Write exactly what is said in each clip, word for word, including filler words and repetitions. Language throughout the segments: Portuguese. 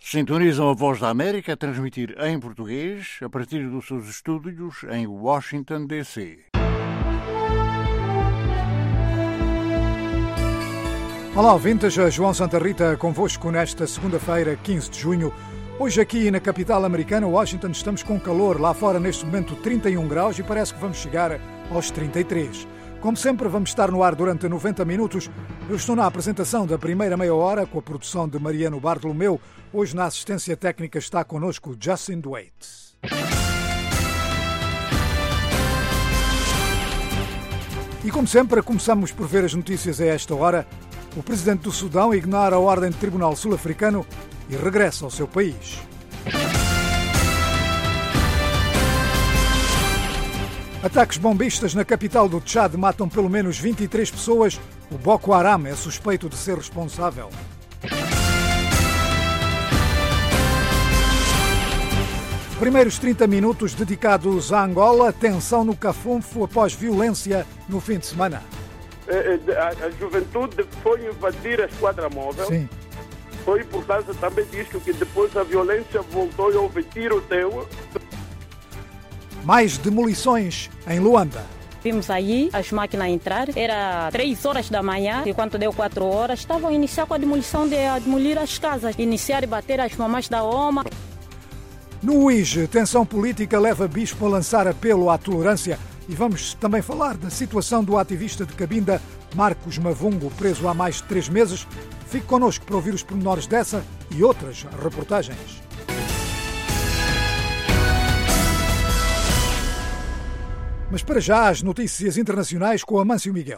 Sintonizam a Voz da América a transmitir em português a partir dos seus estúdios em Washington, D C Olá, ouvintes, João Santa Rita convosco nesta segunda-feira, quinze de junho. Hoje aqui na capital americana, Washington, estamos com calor. Lá fora, neste momento, trinta e um graus e parece que vamos chegar aos trinta e três. Como sempre, vamos estar no ar durante noventa minutos. Eu estou na apresentação da primeira meia hora com a produção de Mariano Bartolomeu. Hoje na assistência técnica está connosco Justin Duarte. E como sempre, começamos por ver as notícias a esta hora. O presidente do Sudão ignora a ordem do Tribunal Sul-Africano e regressa ao seu país. Ataques bombistas na capital do Tchad matam pelo menos vinte e três pessoas. O Boko Haram é suspeito de ser responsável. Primeiros trinta minutos dedicados à Angola. Tensão no Cafunfo após violência no fim de semana. A, a juventude foi invadir a esquadra móvel. Sim. Foi por causa também disso que depois a violência voltou e houve tiroteio. Mais demolições em Luanda. Vimos aí as máquinas entrar, era três horas da manhã, e quando deu quatro horas, estavam a iniciar com a demolição de a demolir as casas, iniciar e bater as mamães da Oma. No U I G, tensão política leva Bispo a lançar apelo à tolerância. E vamos também falar da situação do ativista de Cabinda, Marcos Mavungo, preso há mais de três meses. Fique connosco para ouvir os pormenores dessa e outras reportagens. Mas para já, as notícias internacionais com Amâncio Miguel.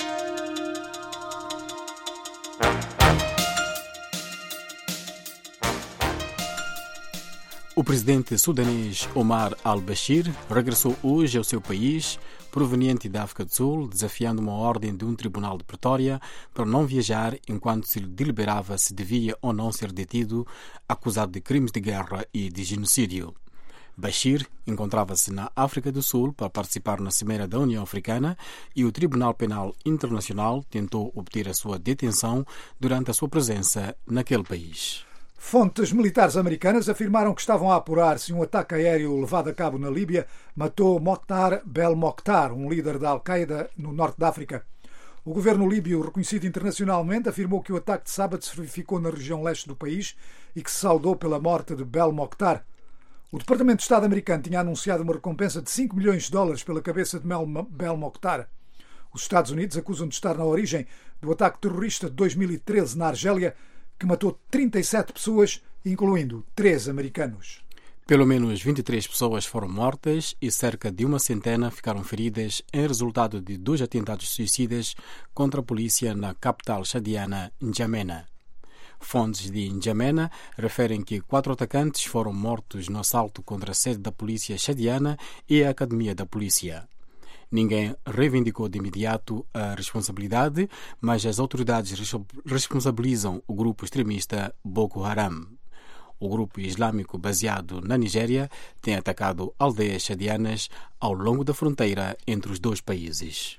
O presidente sudanês Omar al-Bashir regressou hoje ao seu país, proveniente da África do Sul, desafiando uma ordem de um tribunal de Pretória para não viajar enquanto se deliberava se devia ou não ser detido, acusado de crimes de guerra e de genocídio. Bashir encontrava-se na África do Sul para participar na Cimeira da União Africana e o Tribunal Penal Internacional tentou obter a sua detenção durante a sua presença naquele país. Fontes militares americanas afirmaram que estavam a apurar se um ataque aéreo levado a cabo na Líbia matou Mokhtar Belmokhtar, um líder da Al-Qaeda no norte da África. O governo líbio, reconhecido internacionalmente, afirmou que o ataque de sábado se verificou na região leste do país e que se saldou pela morte de Belmokhtar. O Departamento de Estado americano tinha anunciado uma recompensa de cinco milhões de dólares pela cabeça de Belmokhtar. Os Estados Unidos acusam de estar na origem do ataque terrorista de dois mil e treze na Argélia, que matou trinta e sete pessoas, incluindo três americanos. Pelo menos vinte e três pessoas foram mortas e cerca de uma centena ficaram feridas em resultado de dois atentados suicidas contra a polícia na capital chadiana, N'Djamena. Fontes de N'Djamena referem que quatro atacantes foram mortos no assalto contra a sede da polícia chadiana e a academia da polícia. Ninguém reivindicou de imediato a responsabilidade, mas as autoridades responsabilizam o grupo extremista Boko Haram. O grupo islâmico baseado na Nigéria tem atacado aldeias chadianas ao longo da fronteira entre os dois países.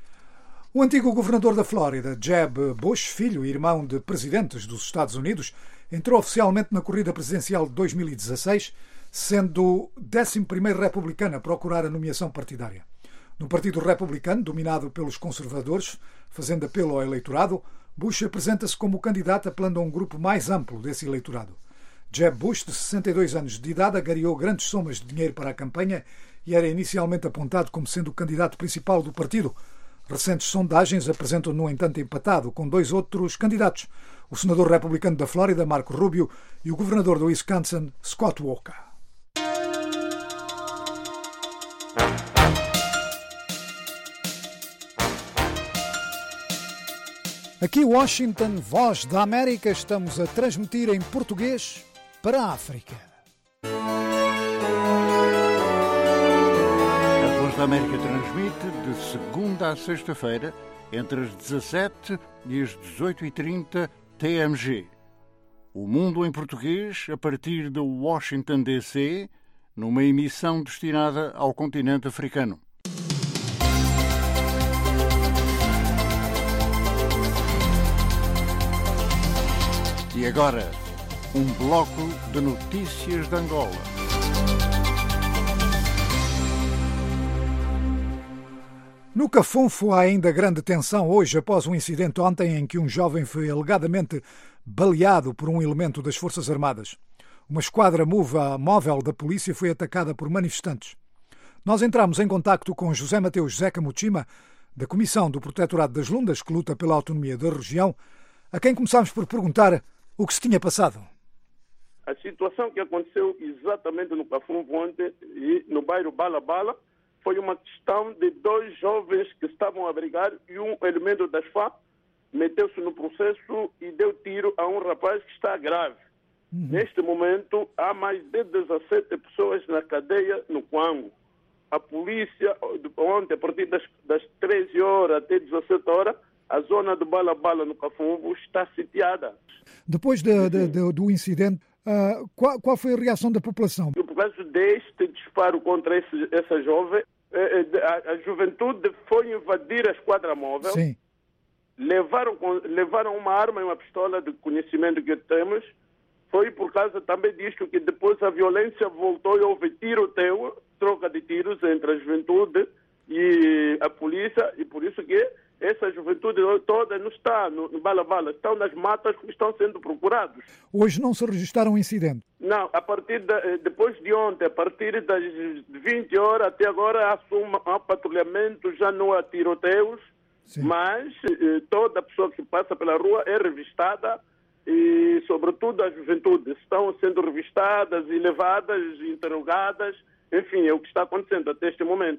O antigo governador da Flórida, Jeb Bush, filho e irmão de presidentes dos Estados Unidos, entrou oficialmente na corrida presidencial de dois mil e dezasseis, sendo o décimo primeiro republicano a procurar a nomeação partidária. No Partido Republicano, dominado pelos conservadores, fazendo apelo ao eleitorado, Bush apresenta-se como candidato apelando a um grupo mais amplo desse eleitorado. Jeb Bush, de sessenta e dois anos de idade, angariou grandes somas de dinheiro para a campanha e era inicialmente apontado como sendo o candidato principal do partido. Recentes sondagens apresentam-no, no entanto, empatado com dois outros candidatos, o senador republicano da Flórida, Marco Rubio, e o governador do Wisconsin, Scott Walker. Aqui Washington, Voz da América, estamos a transmitir em português para a África. A Voz da América transmite de segunda a sexta-feira, entre as dezassete e as dezoito e trinta T M G. O Mundo em Português, a partir de Washington, D C, numa emissão destinada ao continente africano. E agora, um bloco de notícias de Angola. No Cafunfo há ainda grande tensão hoje após um incidente ontem em que um jovem foi alegadamente baleado por um elemento das Forças Armadas. Uma esquadra móvel da polícia foi atacada por manifestantes. Nós entramos em contacto com José Mateus Zeca Muchima, da Comissão do Protetorado das Lundas, que luta pela autonomia da região, a quem começámos por perguntar o que se tinha passado. A situação que aconteceu exatamente no Cafunfo ontem e no bairro Bala Bala foi uma questão de dois jovens que estavam a brigar e um elemento das F A P meteu-se no processo e deu tiro a um rapaz que está grave. Uhum. Neste momento, há mais de dezassete pessoas na cadeia no Quango. A polícia, ontem, a partir das, das treze horas até dezassete horas, a zona do Bala Bala no Cafunfo está sitiada. Depois de, de, de, do incidente, uh, qual, qual foi a reação da população? Por causa deste disparo contra esse, essa jovem, a, a juventude foi invadir a esquadra móvel. Sim. Levaram, levaram uma arma e uma pistola de conhecimento que temos. Foi por causa também disto que depois a violência voltou e houve tiroteio, troca de tiros entre a juventude e a polícia, e por isso que essa juventude toda não está no, no Bala Bala, estão nas matas que estão sendo procurados. Hoje não se registraram um incidente? Não, a partir de, depois de ontem, a partir das vinte horas até agora há um patrulhamento, já não há tiroteios. Sim. Mas eh, toda pessoa que passa pela rua é revistada e, sobretudo, a juventude estão sendo revistadas e levadas, interrogadas, enfim, é o que está acontecendo até este momento.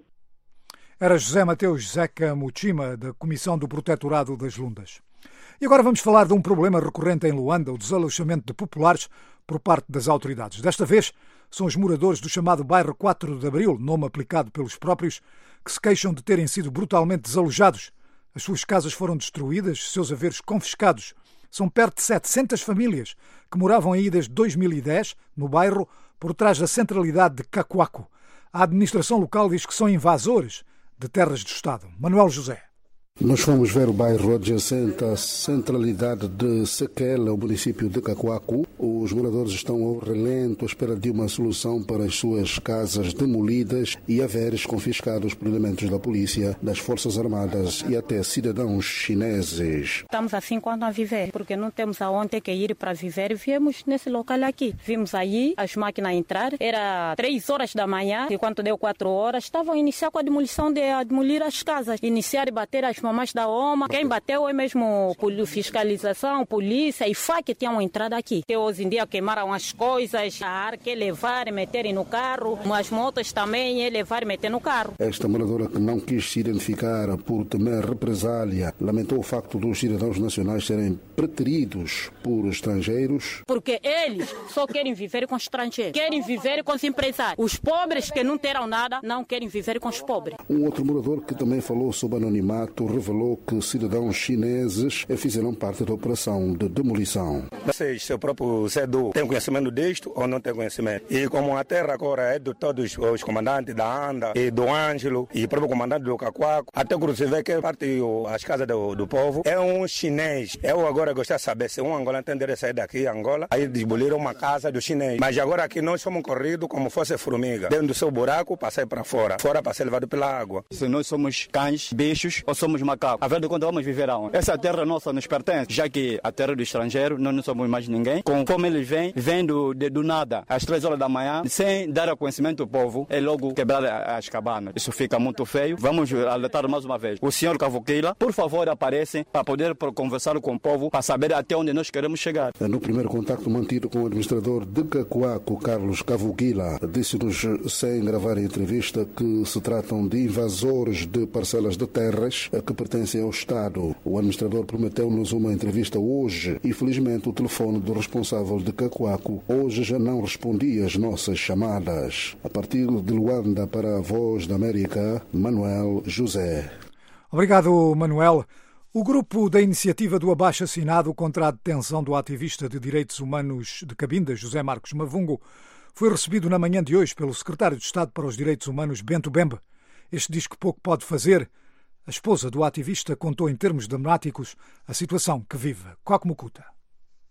Era José Mateus Zeca Muchima, da Comissão do Protetorado das Lundas. E agora vamos falar de um problema recorrente em Luanda, o desalojamento de populares por parte das autoridades. Desta vez, são os moradores do chamado bairro quatro de Abril, nome aplicado pelos próprios, que se queixam de terem sido brutalmente desalojados. As suas casas foram destruídas, seus haveres confiscados. São perto de setecentas famílias que moravam aí desde dois mil e dez, no bairro, por trás da centralidade de Cacoaco. A administração local diz que são invasores de terras do Estado. Manuel José. Nós fomos ver o bairro adjacente à centralidade de Sequela, o município de Cacoaco. Os moradores estão ao relento à espera de uma solução para as suas casas demolidas e haveres confiscados por elementos da polícia, das Forças Armadas e até cidadãos chineses. Estamos assim quando a viver, porque não temos aonde que ir para viver e viemos nesse local aqui. Vimos aí as máquinas entrar, era três horas da manhã, e quando deu quatro horas, estavam a iniciar com a demolição de a demolir as casas, iniciar e bater as mamães da O M A. Quem bateu é mesmo fiscalização, polícia e F A C que tinham entrado aqui. Que hoje em dia queimaram as coisas, a ar que levar e meterem no carro, as motos também é levar e meter no carro. Esta moradora, que não quis se identificar por temer represália, lamentou o facto dos cidadãos nacionais serem preteridos por estrangeiros. Porque eles só querem viver com estrangeiros, querem viver com os empresários. Os pobres que não terão nada não querem viver com os pobres. Um outro morador que também falou sob anonimato revelou que cidadãos chineses fizeram parte da operação de demolição. Vocês, seu próprio cedo, tem conhecimento disto ou não tem conhecimento? E como a terra agora é de todos os comandantes da ANDA e do Ângelo e o próprio comandante do Cacoaco, até quando você vê que parte as casas do, do povo, é um chinês. Eu agora gostaria de saber se um angolano tem direito de sair daqui, Angola, aí desboliram uma casa do chinês. Mas agora aqui nós somos corridos como fosse formiga. Dentro do seu buraco, passei para fora. Fora para ser levado pela água. Se nós somos cães, bichos ou somos macacos, a ver de quando vamos viver aonde? Essa terra nossa nos pertence, já que a terra do estrangeiro, nós não somos mais ninguém. Conforme eles vêm, vêm do, de, do nada, às três horas da manhã, sem dar a conhecimento ao povo, é logo quebrar as cabanas. Isso fica muito feio. Vamos alertar mais uma vez. O senhor Cavuquila, por favor, aparece para poder conversar com o povo, para saber até onde nós queremos chegar. No primeiro contacto mantido com o administrador de Cacoaco, Carlos Cavuquila, disse-nos, sem gravar a entrevista, que se tratam de invasores de parcelas de terras que pertencem ao Estado. O administrador prometeu-nos uma entrevista hoje e, felizmente, o telefone do responsável de Cacoaco hoje já não respondia às nossas chamadas. A partir de Luanda, para a Voz da América, Manuel José. Obrigado, Manuel. O grupo da iniciativa do abaixo-assinado contra a detenção do ativista de direitos humanos de Cabinda, José Marcos Mavungo, foi recebido na manhã de hoje pelo secretário de Estado para os Direitos Humanos, Bento Bemba. Este diz que pouco pode fazer. A esposa do ativista contou em termos dramáticos a situação que vive. Coque Mucuta.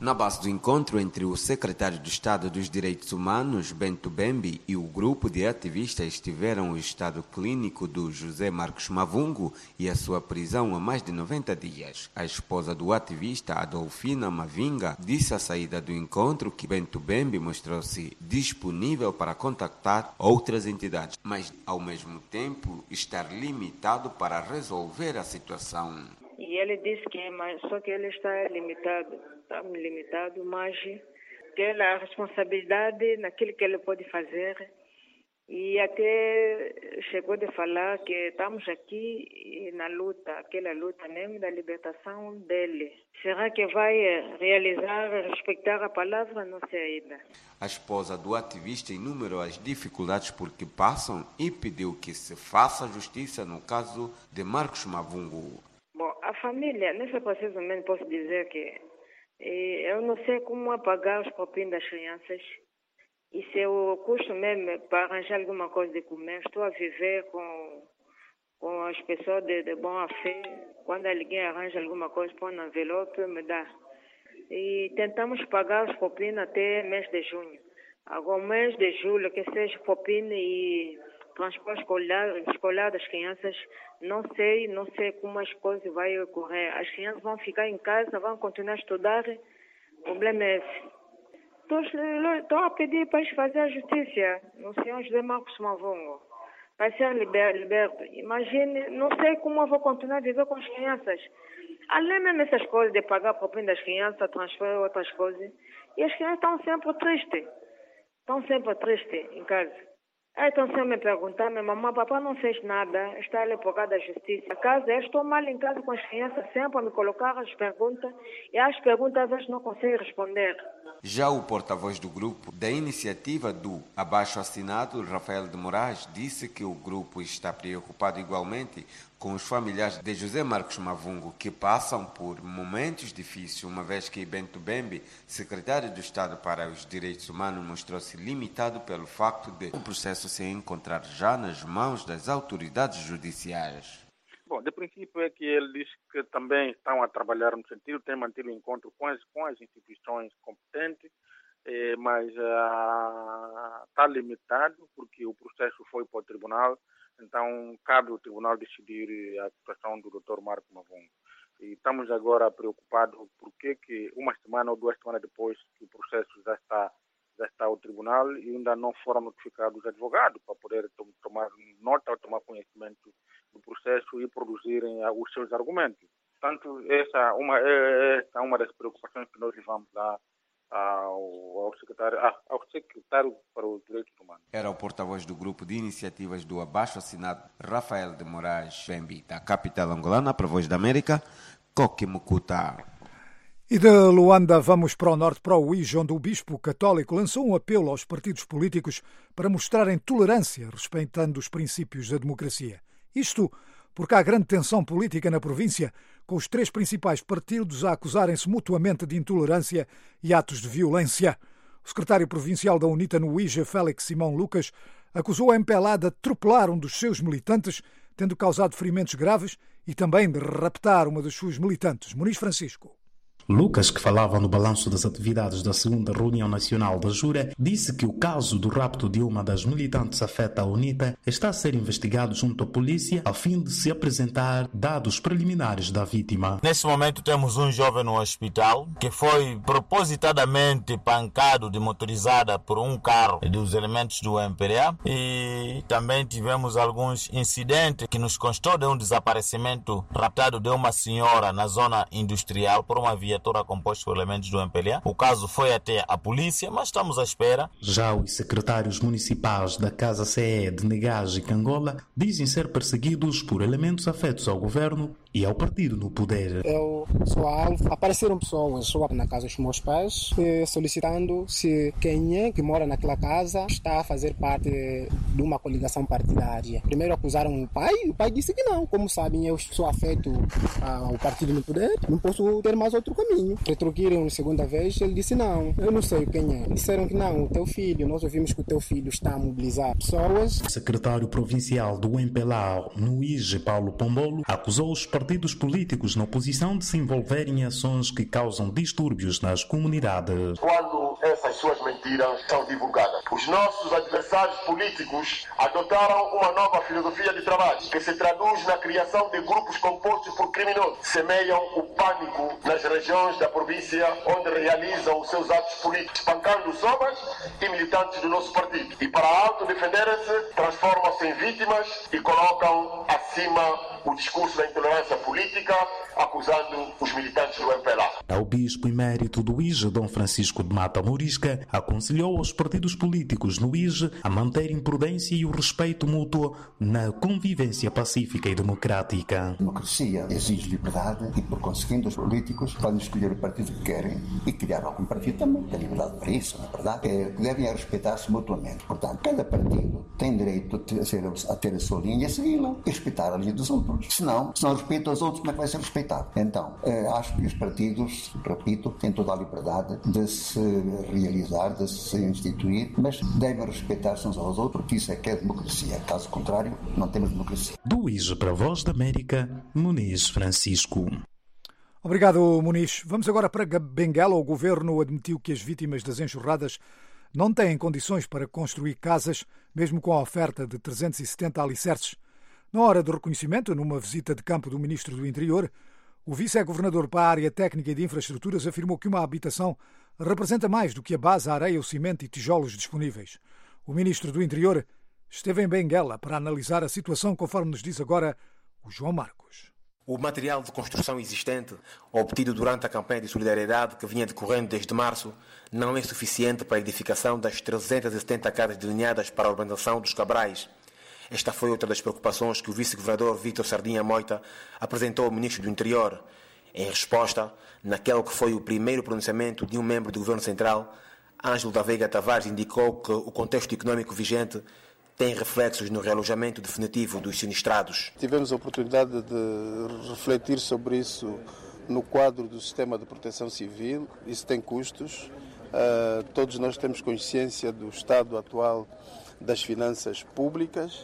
Na base do encontro entre o secretário de Estado dos Direitos Humanos, Bento Bembe, e o grupo de ativistas estiveram o estado clínico do José Marcos Mavungo e a sua prisão há mais de noventa dias. A esposa do ativista, Adolfina Mavinga, disse à saída do encontro que Bento Bembe mostrou-se disponível para contactar outras entidades, mas ao mesmo tempo estar limitado para resolver a situação. E ele disse que mas só que ele está limitado, está limitado, mas que ele a responsabilidade naquilo que ele pode fazer. E até chegou de falar que estamos aqui na luta, aquela luta mesmo da libertação dele. Será que vai realizar, respeitar a palavra? Não sei ainda. A esposa do ativista enumerou as dificuldades por que passam e pediu que se faça justiça no caso de Marcos Mavungo. Bom, a família, nesse processo mesmo posso dizer que eh, eu não sei como pagar os propinos das crianças. E se o custo mesmo para arranjar alguma coisa de comer, estou a viver com, com as pessoas de, de boa fé. Quando alguém arranja alguma coisa, põe no envelope, me dá. E tentamos pagar os propinos até mês de junho. Agora, mês de julho, que seja propina e transporte escolar, escolar das crianças, não sei, não sei como as coisas vão ocorrer. As crianças vão ficar em casa, vão continuar a estudar. O problema é esse. Estou a pedir para eles fazer a justiça no senhor José Marcos Mavungo, para ser liber, liberto. Imagine, não sei como eu vou continuar a viver com as crianças. Além mesmo dessas coisas de pagar a propina das crianças, transferir outras coisas, e as crianças estão sempre tristes. Estão sempre tristes em casa. Aí estão sempre me perguntando, mamãe, papai não fez nada, está ali por causa da justiça. A casa, eu estou mal em casa com as crianças, sempre a me colocar as perguntas, e as perguntas às vezes não consigo responder. Já o porta-voz do grupo da iniciativa do abaixo-assinado, Rafael de Moraes, disse que o grupo está preocupado igualmente com os familiares de José Marcos Mavungo, que passam por momentos difíceis, uma vez que Bento Bembe, secretário do Estado para os Direitos Humanos, mostrou-se limitado pelo facto de o processo se encontrar já nas mãos das autoridades judiciais. Bom, de princípio é que ele diz que também estão a trabalhar no sentido, tem mantido o encontro com as, com as instituições competentes, eh, mas ah, está limitado porque o processo foi para o tribunal, então cabe ao tribunal decidir a situação do doutor Marcos Mavungo. E estamos agora preocupados porque que uma semana ou duas semanas depois que o processo já está já está ao tribunal e ainda não foram notificados os advogados para poder tom, tomar nota ou tomar conhecimento do processo e produzirem os seus argumentos. Portanto, essa uma, é uma das preocupações que nós levamos lá ao, ao, secretário, ao secretário para os Direitos Humanos. Era o porta-voz do grupo de iniciativas do abaixo-assinado Rafael de Moraes Bembe, da capital angolana, para a Voz da América, Coquimucuta. E de Luanda vamos para o norte, para o Uíge, onde o bispo católico lançou um apelo aos partidos políticos para mostrarem tolerância, respeitando os princípios da democracia. Isto porque há grande tensão política na província, com os três principais partidos a acusarem-se mutuamente de intolerância e atos de violência. O secretário provincial da UNITA no Uíge, Félix Simão Lucas, acusou a M P L A de atropelar um dos seus militantes, tendo causado ferimentos graves, e também de raptar uma das suas militantes, Muniz Francisco. Lucas, que falava no balanço das atividades da segunda reunião nacional da Jura, disse que o caso do rapto de uma das militantes afeta a UNITA está a ser investigado junto à polícia a fim de se apresentar dados preliminares da vítima. Nesse momento temos um jovem no hospital que foi propositadamente pancado de motorizada por um carro dos elementos do M P L A, e também tivemos alguns incidentes que nos constou de um desaparecimento raptado de uma senhora na zona industrial por uma via composto por elementos do M P L A. O caso foi até a polícia, mas estamos à espera. Já os secretários municipais da Casa C E de Negage e Cangola dizem ser perseguidos por elementos afetos ao governo e ao partido no poder. Eu sou alvo. Apareceram pessoas na casa dos meus pais solicitando se quem é que mora naquela casa está a fazer parte de uma coligação partidária. Primeiro acusaram o pai, o pai disse que não. Como sabem, eu sou afeto ao partido no poder, não posso ter mais outro caminho. Retroquiram segunda vez, ele disse não, eu não sei quem é. Disseram que não, o teu filho, nós ouvimos que o teu filho está a mobilizar pessoas. O secretário provincial do M P L A no Uíge, Paulo Pombolo, acusou os partidos partidos políticos na oposição de se envolverem em ações que causam distúrbios nas comunidades. Quando essas suas mentiras são divulgadas, os nossos adversários políticos adotaram uma nova filosofia de trabalho que se traduz na criação de grupos compostos por criminosos. Semeiam o pânico nas regiões da província onde realizam os seus atos políticos, espancando somas e militantes do nosso partido. E para autodefenderem-se, transformam-se em vítimas e colocam acima o discurso da intolerância política, acusando os militantes do M P L A. O bispo emérito do I J E, Dom Francisco de Mata Morisca, aconselhou aos partidos políticos no I J E a manterem prudência e o respeito mútuo na convivência pacífica e democrática. A democracia exige liberdade e, por conseguinte, os políticos podem escolher o partido que querem e criar algum partido também. Tem liberdade para isso, na verdade. É, devem respeitar-se mutuamente. Portanto, cada partido tem direito a ter a sua linha e a segui-la e respeitar a linha dos outros. Se não, se não respeita os outros, como é que vai ser respeitado? Então, acho que os partidos, repito, têm toda a liberdade de se realizar, de se instituir, mas devem respeitar-se uns aos outros, porque isso é que é democracia. Caso contrário, não temos democracia. Do I J E para a Voz da América, Muniz Francisco. Obrigado, Muniz. Vamos agora para Benguela. O governo admitiu que as vítimas das enxurradas não têm condições para construir casas, mesmo com a oferta de trezentos e setenta alicerces. Na hora do reconhecimento, numa visita de campo do Ministro do Interior, o vice-governador para a área técnica e de infraestruturas afirmou que uma habitação representa mais do que a base, a areia, o cimento e tijolos disponíveis. O Ministro do Interior esteve em Benguela para analisar a situação, conforme nos diz agora o João Marcos. O material de construção existente, obtido durante a campanha de solidariedade que vinha decorrendo desde março, não é suficiente para a edificação das trezentas e setenta casas delineadas para a urbanização dos Cabrais. Esta foi outra das preocupações que o vice-governador Vítor Sardinha Moita apresentou ao Ministro do Interior. Em resposta, naquele que foi o primeiro pronunciamento de um membro do Governo Central, Ângelo da Veiga Tavares indicou que o contexto econômico vigente tem reflexos no realojamento definitivo dos sinistrados. Tivemos a oportunidade de refletir sobre isso no quadro do sistema de proteção civil. Isso tem custos. Uh, todos nós temos consciência do estado atual das finanças públicas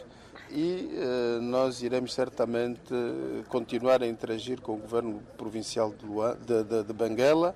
e uh, nós iremos certamente continuar a interagir com o governo provincial de, Luan, de, de, de Benguela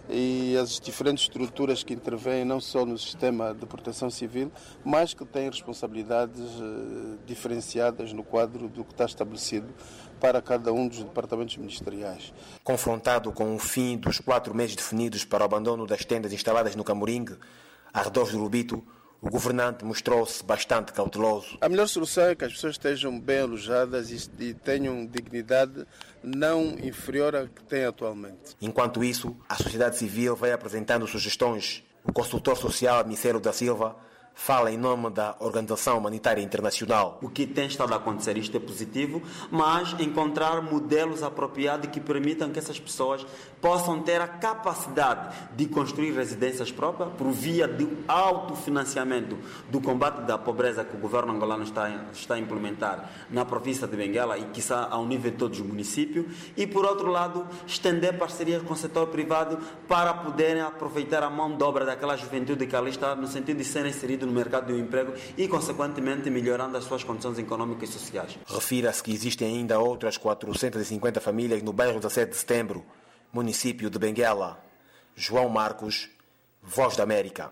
e as diferentes estruturas que intervêm não só no sistema de proteção civil, mas que têm responsabilidades uh, diferenciadas no quadro do que está estabelecido para cada um dos departamentos ministeriais. Confrontado com o fim dos quatro meses definidos para o abandono das tendas instaladas no Camoringue, arredores do Lubito, o governante mostrou-se bastante cauteloso. A melhor solução é que as pessoas estejam bem alojadas e tenham dignidade não inferior à que têm atualmente. Enquanto isso, a sociedade civil vai apresentando sugestões. O consultor social Micelo da Silva fala em nome da Organização Humanitária Internacional. O que tem estado a acontecer, isto é positivo, mas encontrar modelos apropriados que permitam que essas pessoas possam ter a capacidade de construir residências próprias por via do autofinanciamento do combate da pobreza que o governo angolano está, está a implementar na província de Benguela e, quiçá, ao nível de todos os municípios. E, por outro lado, estender parcerias com o setor privado para poderem aproveitar a mão de obra daquela juventude que ali está, no sentido de serem inseridos no mercado do emprego e, consequentemente, melhorando as suas condições econômicas e sociais. Refira-se que existem ainda outras quatrocentas e cinquenta famílias no bairro dezassete de Setembro, município de Benguela. João Marcos, Voz da América.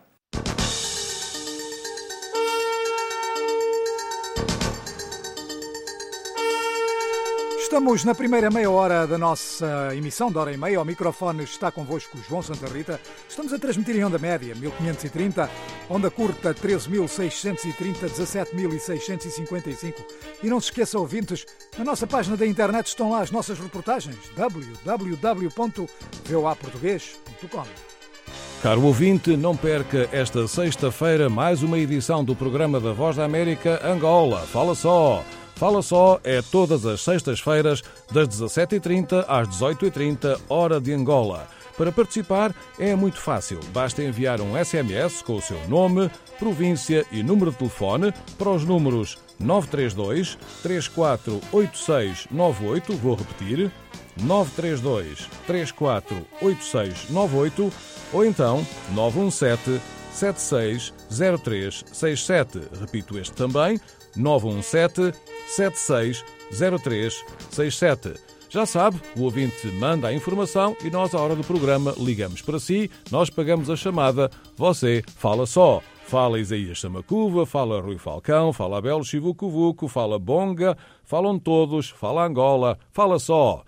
Estamos na primeira meia hora da nossa emissão, de hora e meia. Ao microfone está convosco João Santa Rita. Estamos a transmitir em onda média, mil quinhentos e trinta, onda curta, treze mil seiscentos e trinta, dezassete mil seiscentos e cinquenta e cinco. E não se esqueça, ouvintes, na nossa página da internet estão lá as nossas reportagens, w w w ponto v o a português ponto com. Caro ouvinte, não perca esta sexta-feira mais uma edição do programa da Voz da América Angola. Fala só! Fala Só é todas as sextas-feiras, das dezassete e trinta às dezoito e trinta, hora de Angola. Para participar é muito fácil. Basta enviar um S M S com o seu nome, província e número de telefone para os números nove três dois, três quatro oito seis nove oito, vou repetir, nove três dois, três quatro oito seis nove oito, ou então nove um sete, sete seis zero três seis sete. Repito este também, nove um sete, sete seis zero três seis sete. Já sabe, o ouvinte manda a informação e nós, à hora do programa, ligamos para si, nós pagamos a chamada, você fala só. Fala Isaías Samacuva, fala Rui Falcão, fala Abel Chivucovuco, fala Bonga, falam todos, fala Angola, fala só.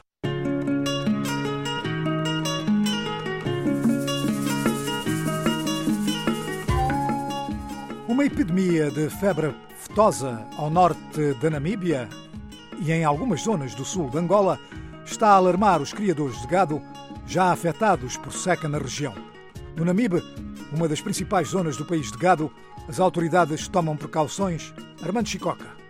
Uma epidemia de febre aftosa ao norte da Namíbia e em algumas zonas do sul de Angola está a alarmar os criadores de gado já afetados por seca na região. No Namibe, uma das principais zonas do país de gado, as autoridades tomam precauções. Armando Chicoca.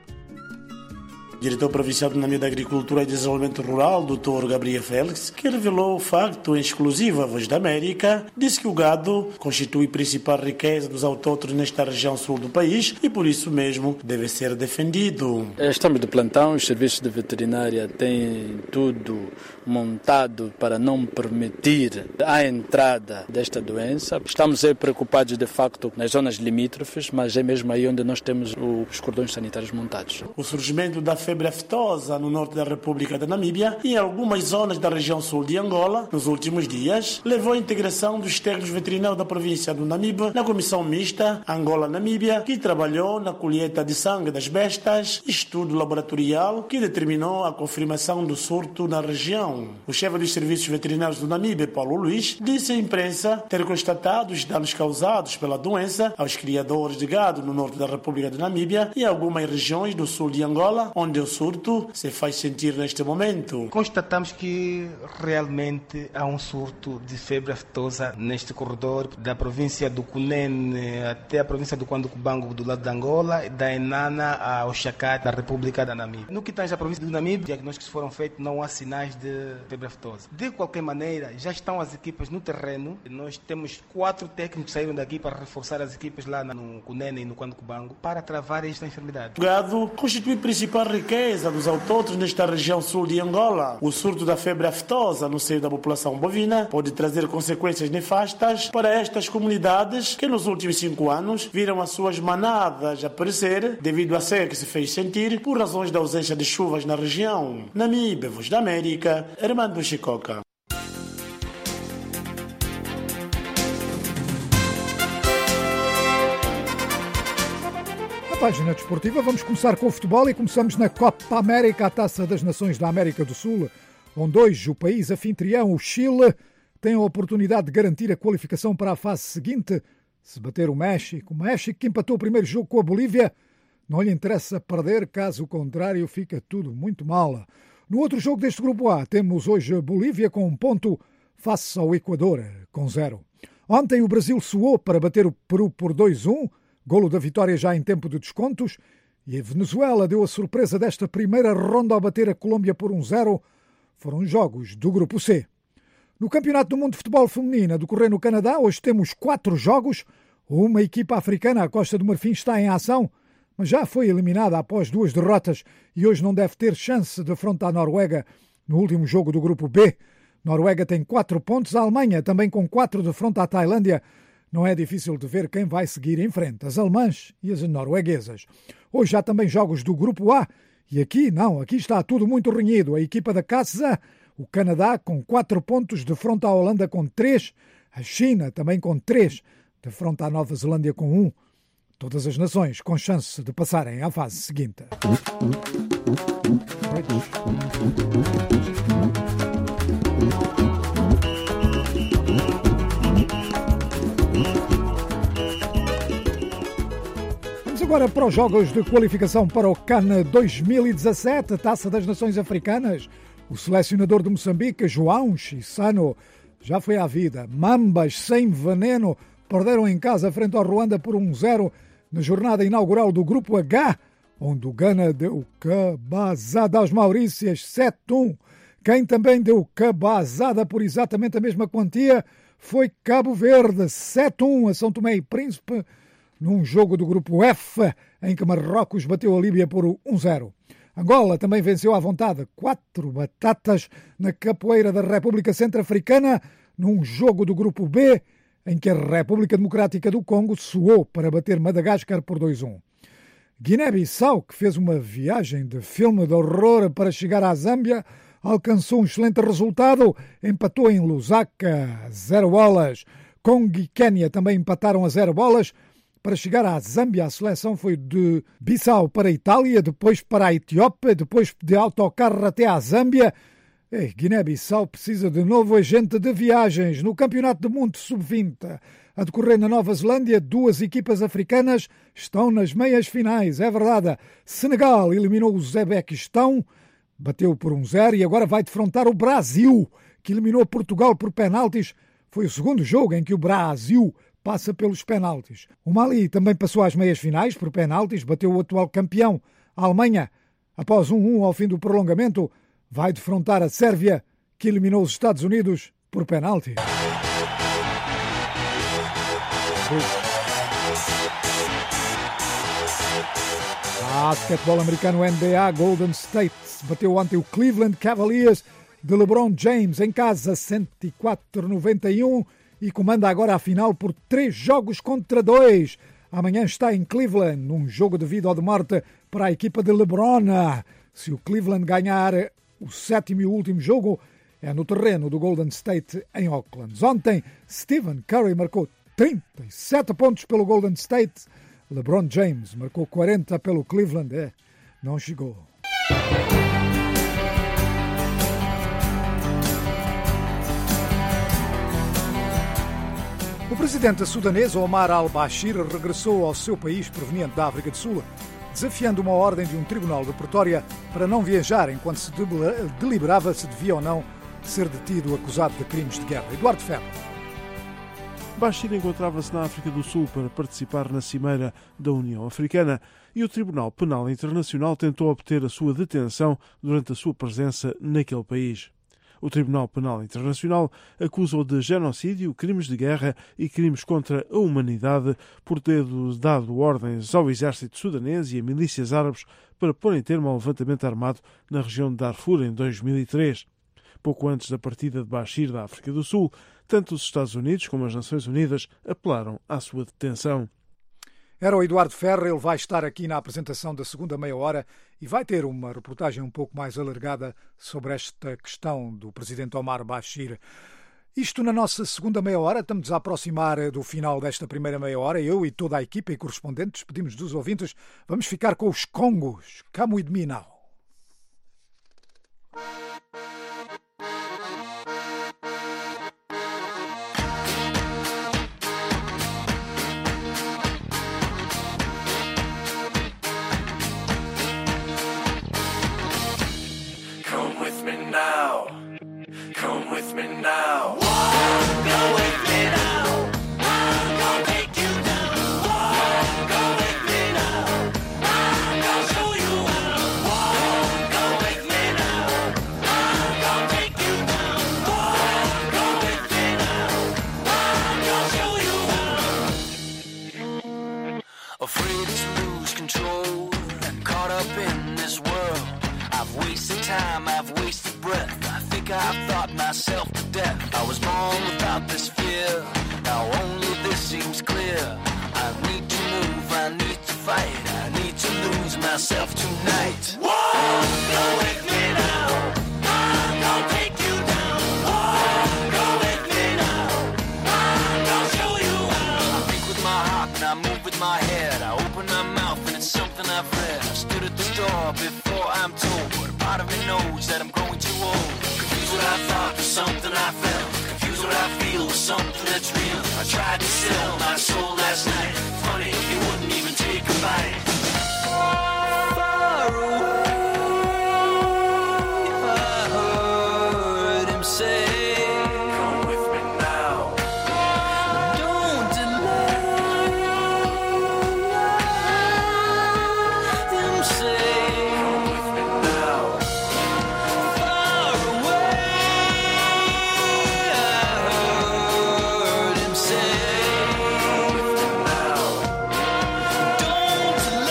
Diretor Provincial do Namibe da Agricultura e Desenvolvimento Rural, doutor Gabriel Félix, que revelou o facto em exclusiva à Voz da América, disse que o gado constitui a principal riqueza dos autóctones nesta região sul do país e por isso mesmo deve ser defendido. Estamos de plantão, os serviços de veterinária têm tudo montado para não permitir a entrada desta doença. Estamos aí preocupados de facto nas zonas limítrofes, mas é mesmo aí onde nós temos os cordões sanitários montados. O surgimento da febre aftosa no norte da República da Namíbia e em algumas zonas da região sul de Angola, nos últimos dias, levou à integração dos técnicos veterinários da província do Namibe na comissão mista Angola-Namíbia, que trabalhou na colheita de sangue das bestas, estudo laboratorial que determinou a confirmação do surto na região. O chefe dos serviços veterinários do Namibe, Paulo Luís, disse à imprensa ter constatado os danos causados pela doença aos criadores de gado no norte da República da Namíbia e algumas regiões do sul de Angola, onde o surto se faz sentir neste momento. Constatamos que realmente há um surto de febre aftosa neste corredor da província do Cunene até a província do Quanducubango do lado de Angola, da Enana ao Chacate da República da Namíbia. No que tange a província do Namíbia, diagnósticos foram feitos, não há sinais de febre aftosa. De qualquer maneira, já estão as equipas no terreno. Nós temos quatro técnicos que saíram daqui para reforçar as equipas lá no Cunene e no Quanducubango para travar esta enfermidade. O gado constitui a principal riqueza dos autóctones nesta região sul de Angola. O surto da febre aftosa no seio da população bovina pode trazer consequências nefastas para estas comunidades que nos últimos cinco anos viram as suas manadas aparecer devido à seca que se fez sentir por razões da ausência de chuvas na região. Namibe, Voz da América, Armando Chicoca. Página desportiva, vamos começar com o futebol e começamos na Copa América, a Taça das Nações da América do Sul, onde hoje o país anfitrião, o Chile, tem a oportunidade de garantir a qualificação para a fase seguinte. Se bater o México, o México que empatou o primeiro jogo com a Bolívia, não lhe interessa perder, caso contrário fica tudo muito mal. No outro jogo deste grupo A, temos hoje a Bolívia com um ponto face ao Equador, com zero. Ontem o Brasil suou para bater o Peru por dois a um, golo da vitória já em tempo de descontos, e a Venezuela deu a surpresa desta primeira ronda ao bater a Colômbia por um zero. Foram jogos do Grupo C. No Campeonato do Mundo de Futebol Feminino a decorrer no Canadá, hoje temos quatro jogos. Uma equipa africana, a Costa do Marfim, está em ação, mas já foi eliminada após duas derrotas e hoje não deve ter chance de afrontar a Noruega no último jogo do Grupo B. Noruega tem quatro pontos, a Alemanha também com quatro de frente à Tailândia. Não é difícil de ver quem vai seguir em frente, as alemãs e as norueguesas. Hoje há também jogos do Grupo A e aqui não, aqui está tudo muito renhido. A equipa da Casa, o Canadá com quatro pontos de frente à Holanda com três, a China também com três, de frente à Nova Zelândia com um. Todas as nações com chance de passarem à fase seguinte. Agora para os jogos de qualificação para o CAN dois mil e dezassete, Taça das Nações Africanas. O selecionador de Moçambique, João Chissano, já foi à vida. Mambas sem veneno perderam em casa frente ao Ruanda por um zero na jornada inaugural do Grupo H, onde o Ghana deu cabazada aos Maurícias sete a um. Quem também deu cabazada por exatamente a mesma quantia foi Cabo Verde, sete a um a São Tomé e Príncipe, num jogo do Grupo F, em que Marrocos bateu a Líbia por um zero. Angola também venceu à vontade quatro batatas na capoeira da República Centro-Africana, num jogo do Grupo B, em que a República Democrática do Congo suou para bater Madagascar por dois a um. Guiné-Bissau, que fez uma viagem de filme de horror para chegar à Zâmbia, alcançou um excelente resultado, empatou em Lusaka, zero bolas. Congo e Quénia também empataram a zero bolas. Para chegar à Zâmbia, a seleção foi de Bissau para a Itália, depois para a Etiópia, depois de autocarro até à Zâmbia. Ei, Guiné-Bissau precisa de novo agente de viagens. No Campeonato do Mundo sub vinte, a decorrer na Nova Zelândia, duas equipas africanas estão nas meias finais. É verdade, Senegal eliminou o Uzbequistão, bateu por um zero e agora vai defrontar o Brasil, que eliminou Portugal por penaltis. Foi o segundo jogo em que o Brasil passa pelos penaltis. O Mali também passou às meias finais por penaltis, bateu o atual campeão, a Alemanha. Após um a um ao fim do prolongamento, vai defrontar a Sérvia, que eliminou os Estados Unidos por penaltis. Basquetebol americano N B A, Golden State bateu ontem o Cleveland Cavaliers de LeBron James em casa, cento e quatro a noventa e um, e comanda agora a final por três jogos contra dois. Amanhã está em Cleveland, num jogo de vida ou de morte para a equipa de LeBron. Se o Cleveland ganhar o sétimo e último jogo, é no terreno do Golden State em Oakland. Ontem, Stephen Curry marcou trinta e sete pontos pelo Golden State. LeBron James marcou quarenta pelo Cleveland. É, não chegou. O presidente sudanês Omar al-Bashir regressou ao seu país proveniente da África do Sul, desafiando uma ordem de um tribunal de Pretória para não viajar enquanto se deliberava se devia ou não ser detido acusado de crimes de guerra. Eduardo Ferro. Bashir encontrava-se na África do Sul para participar na Cimeira da União Africana e o Tribunal Penal Internacional tentou obter a sua detenção durante a sua presença naquele país. O Tribunal Penal Internacional acusa-o de genocídio, crimes de guerra e crimes contra a humanidade por ter dado ordens ao exército sudanês e a milícias árabes para porem termo ao levantamento armado na região de Darfur em dois mil e três. Pouco antes da partida de Bashir da África do Sul, tanto os Estados Unidos como as Nações Unidas apelaram à sua detenção. Era o Eduardo Ferro, ele vai estar aqui na apresentação da segunda meia hora e vai ter uma reportagem um pouco mais alargada sobre esta questão do presidente Omar Bashir. Isto na nossa segunda meia hora, estamos a aproximar do final desta primeira meia hora. Eu e toda a equipa e correspondentes pedimos dos ouvintes, vamos ficar com os Congos. Come with me now. Come with me now. Walk, go with me now. I'm gonna take you down. Walk, go with me now. I'm gonna show you how. Walk, go with me now. I'm gonna take you down. Walk, go with me now. I'm gonna show you how. Afraid to lose control, caught up in this world. I've wasted time, I've wasted breath. I've thought myself to death. I was born without this fear. Now only this seems clear. I need to move, I need to fight. I need to lose myself tonight. Walk, go with me now. I'm gonna take you down. Walk, go with me now. I'm gonna show you how. I think with my heart and I move with my head. I open my mouth and it's something I've read. I stood at the door before I'm told, but a part of me knows that I'm growing too old. What I thought was something I felt. Confused what I feel with something that's real. I tried to sell my soul last night. Funny, you wouldn't even take a bite. Far away, I heard him say, come with me now. Don't delay. Him say, come with me now. Don't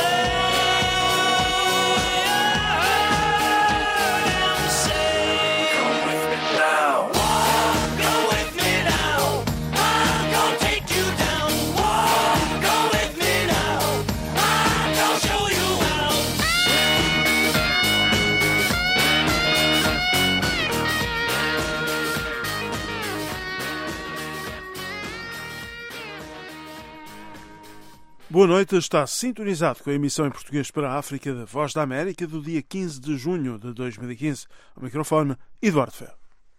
Boa noite, está sintonizado com a emissão em português para a África da Voz da América do dia quinze de junho de dois mil e quinze. Ao microfone, Eduardo Ferro.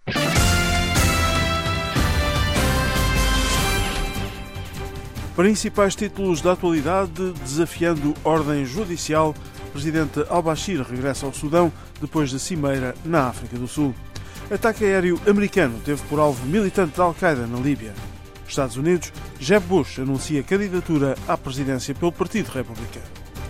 Principais títulos da atualidade: desafiando ordem judicial, o presidente al-Bashir regressa ao Sudão depois de cimeira na África do Sul. Ataque aéreo americano teve por alvo militante da Al-Qaeda na Líbia. Estados Unidos, Jeb Bush anuncia candidatura à presidência pelo Partido Republicano.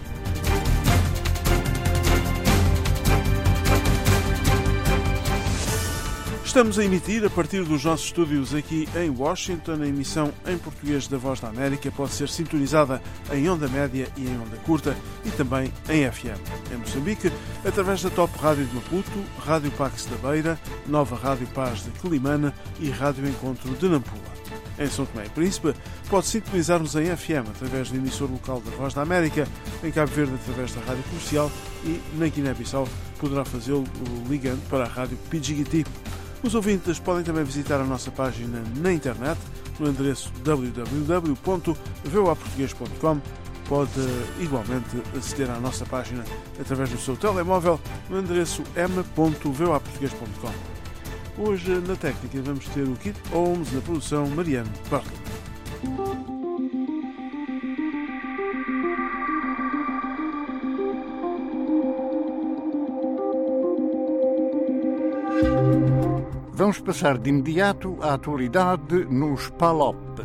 Estamos a emitir a partir dos nossos estúdios aqui em Washington. A emissão em português da Voz da América pode ser sintonizada em onda média e em onda curta e também em F M. Em Moçambique, através da Top Rádio de Maputo, Rádio Pax da Beira, Nova Rádio Paz de Quelimane e Rádio Encontro de Nampula. Em São Tomé e Príncipe, pode sintonizar-nos em F M através do emissor local da Voz da América, em Cabo Verde através da Rádio Comercial e na Guiné-Bissau poderá fazê-lo ligando para a Rádio P G T. Os ouvintes podem também visitar a nossa página na internet, no endereço w w w ponto v o a português ponto com. Pode igualmente aceder à nossa página através do seu telemóvel, no endereço m ponto v o a português ponto com. Hoje, na técnica, vamos ter o Kit Holmes, na produção, Mariano Bartlett. Vamos passar de imediato à atualidade nos P A L O P.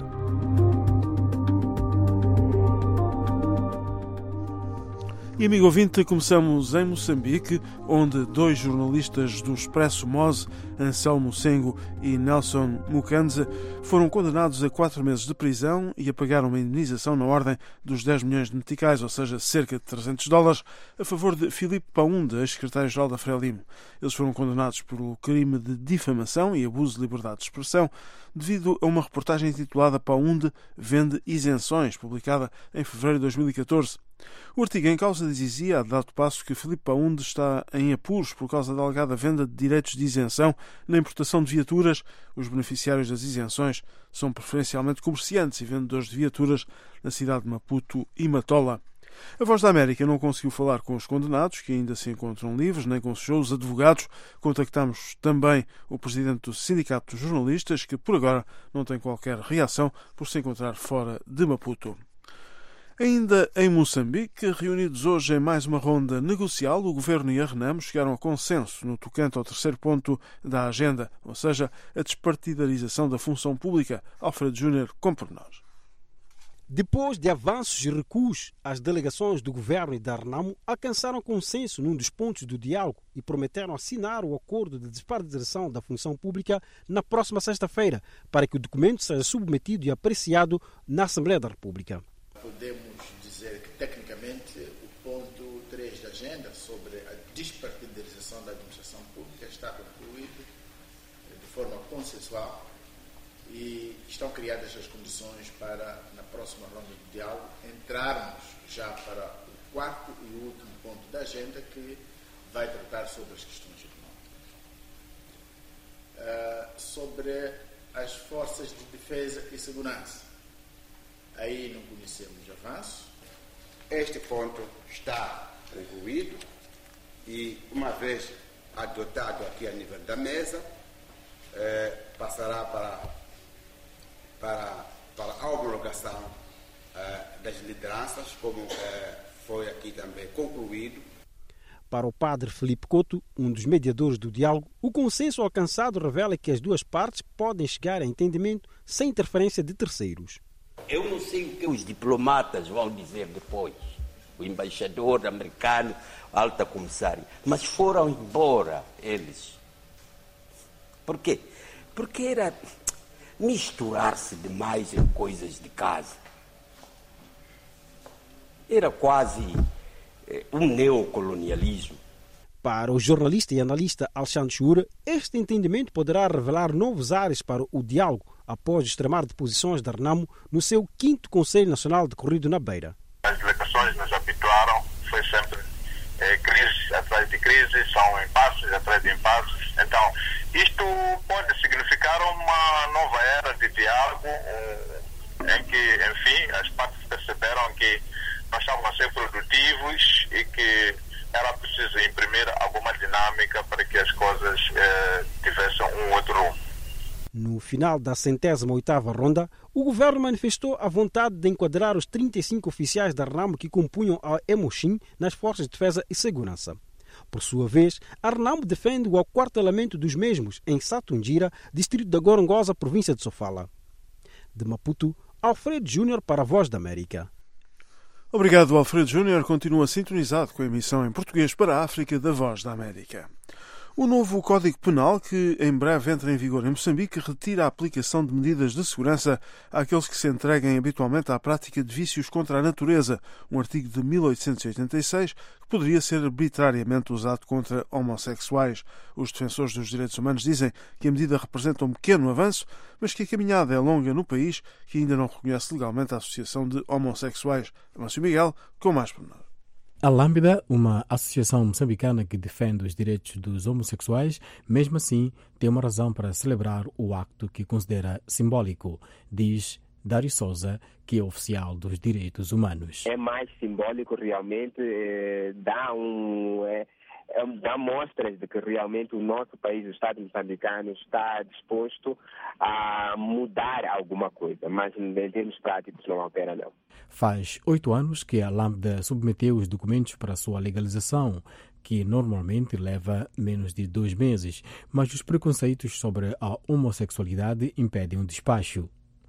E, amigo ouvinte, começamos em Moçambique, onde dois jornalistas do Expresso Mose, Anselmo Sengo e Nelson Mukanza, foram condenados a quatro meses de prisão e a pagar uma indenização na ordem dos dez milhões de meticais, ou seja, cerca de trezentos dólares, a favor de Filipe Paúnde, ex-secretário-geral da Frelimo. Eles foram condenados pelo crime de difamação e abuso de liberdade de expressão, devido a uma reportagem intitulada Paúnde vende isenções, publicada em fevereiro de dois mil e catorze. O artigo em causa dizia, a dado passo, que Filipe Paúnde está em apuros por causa da alegada venda de direitos de isenção na importação de viaturas. Os beneficiários das isenções são preferencialmente comerciantes e vendedores de viaturas na cidade de Maputo e Matola. A Voz da América não conseguiu falar com os condenados, que ainda se encontram livres, nem com os seus advogados. Contactámos também o presidente do Sindicato dos Jornalistas, que por agora não tem qualquer reação por se encontrar fora de Maputo. Ainda em Moçambique, reunidos hoje em mais uma ronda negocial, o Governo e a Renamo chegaram a consenso no tocante ao terceiro ponto da agenda, ou seja, a despartidarização da função pública. Alfredo Júnior com pormenores. Depois de avanços e recuos, as delegações do Governo e da Renamo alcançaram consenso num dos pontos do diálogo e prometeram assinar o acordo de despartidarização da função pública na próxima sexta-feira, para que o documento seja submetido e apreciado na Assembleia da República. Podemos dizer que, tecnicamente, o ponto três da agenda sobre a despartidarização da administração pública está concluído de forma consensual e estão criadas as condições para, na próxima ronda de diálogo, entrarmos já para o quarto e último ponto da agenda, que vai tratar sobre as questões económicas. Uh, sobre as forças de defesa e segurança. Aí não conhecemos avanço. Este ponto está concluído e, uma vez adotado aqui a nível da mesa, eh, passará para, para, para a homologação eh, das lideranças, como eh, foi aqui também concluído. Para o padre Felipe Couto, um dos mediadores do diálogo, o consenso alcançado revela que as duas partes podem chegar a entendimento sem interferência de terceiros. Eu não sei o que os diplomatas vão dizer depois, o embaixador americano, a alta comissária, mas foram embora eles. Por quê? Porque era misturar-se demais em coisas de casa. Era quase eh, um neocolonialismo. Para o jornalista e analista Alexandre Chura, este entendimento poderá revelar novos ares para o diálogo após extremar de posições da Renamo no seu quinto Conselho Nacional decorrido na Beira. As delegações nos habituaram, foi sempre é, crise atrás de crise, são impasses atrás de impasses. Então, isto pode significar uma nova era de diálogo, é, em que, enfim, as partes perceberam que estavam a ser produtivos e que era preciso imprimir alguma dinâmica para que as coisas eh, tivessem um outro rumo. No final da centésima oitava ronda, o governo manifestou a vontade de enquadrar os trinta e cinco oficiais da Renamo que compunham a Emochim nas forças de defesa e segurança. Por sua vez, a Renamo defende o aquartelamento dos mesmos em Satungira, distrito da Gorongosa, província de Sofala. De Maputo, Alfredo Júnior para a Voz da América. Obrigado, Alfredo Júnior. Continua sintonizado com a emissão em português para a África da Voz da América. O novo Código Penal, que em breve entra em vigor em Moçambique, retira a aplicação de medidas de segurança àqueles que se entreguem habitualmente à prática de vícios contra a natureza, um artigo de mil oitocentos e oitenta e seis que poderia ser arbitrariamente usado contra homossexuais. Os defensores dos direitos humanos dizem que a medida representa um pequeno avanço, mas que a caminhada é longa no país, que ainda não reconhece legalmente a associação de homossexuais. Márcio Miguel, com mais pormenor. A Lambda, uma associação moçambicana que defende os direitos dos homossexuais, mesmo assim tem uma razão para celebrar o acto que considera simbólico, diz Dário Souza, que é oficial dos direitos humanos. É mais simbólico realmente, é, dá um... É... dá mostras de que realmente o nosso país, o Estado moçambicano, está disposto a mudar alguma coisa, mas em termos práticos não altera não. Faz oito anos que a Lambda submeteu os documentos para a sua legalização, que normalmente leva menos de dois meses, mas os preconceitos sobre a homossexualidade impedem o despacho.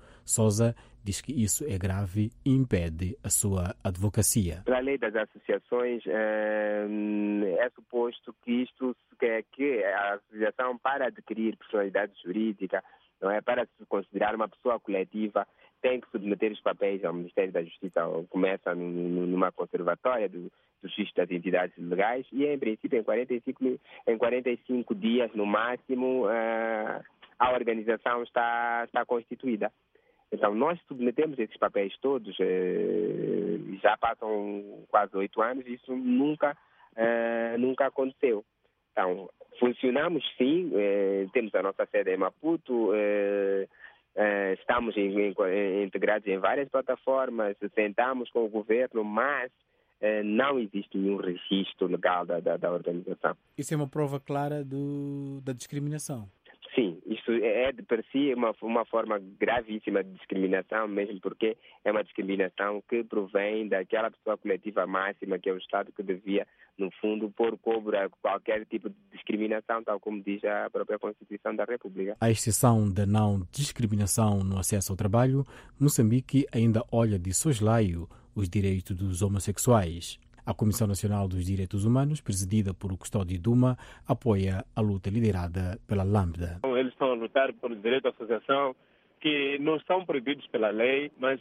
Sousa diz que isso é grave e impede a sua advocacia. Pela lei das associações, é, é suposto que isto que, que a associação, para adquirir personalidade jurídica, não é, para se considerar uma pessoa coletiva, tem que submeter os papéis ao Ministério da Justiça. Começa numa conservatória do, do registro das entidades legais e, em princípio, em quarenta e cinco, em quarenta e cinco dias, no máximo, é, a organização está, está constituída. Então, nós submetemos esses papéis todos, eh, já passam quase oito anos, e isso nunca, eh, nunca aconteceu. Então, funcionamos sim, eh, temos a nossa sede em Maputo, eh, eh, estamos em, em, integrados em várias plataformas, sentamos com o governo, mas eh, não existe nenhum registro legal da, da, da organização. Isso é uma prova clara do, da discriminação? Sim, isso é de per si uma, uma forma gravíssima de discriminação, mesmo porque é uma discriminação que provém daquela pessoa coletiva máxima, que é o Estado, que devia, no fundo, pôr cobro a qualquer tipo de discriminação, tal como diz a própria Constituição da República. À exceção da não discriminação no acesso ao trabalho, Moçambique ainda olha de soslaio os direitos dos homossexuais. A Comissão Nacional dos Direitos Humanos, presidida por o Custódio Duma, apoia a luta liderada pela Lambda. Eles estão a lutar por direito à associação, que não são proibidos pela lei, mas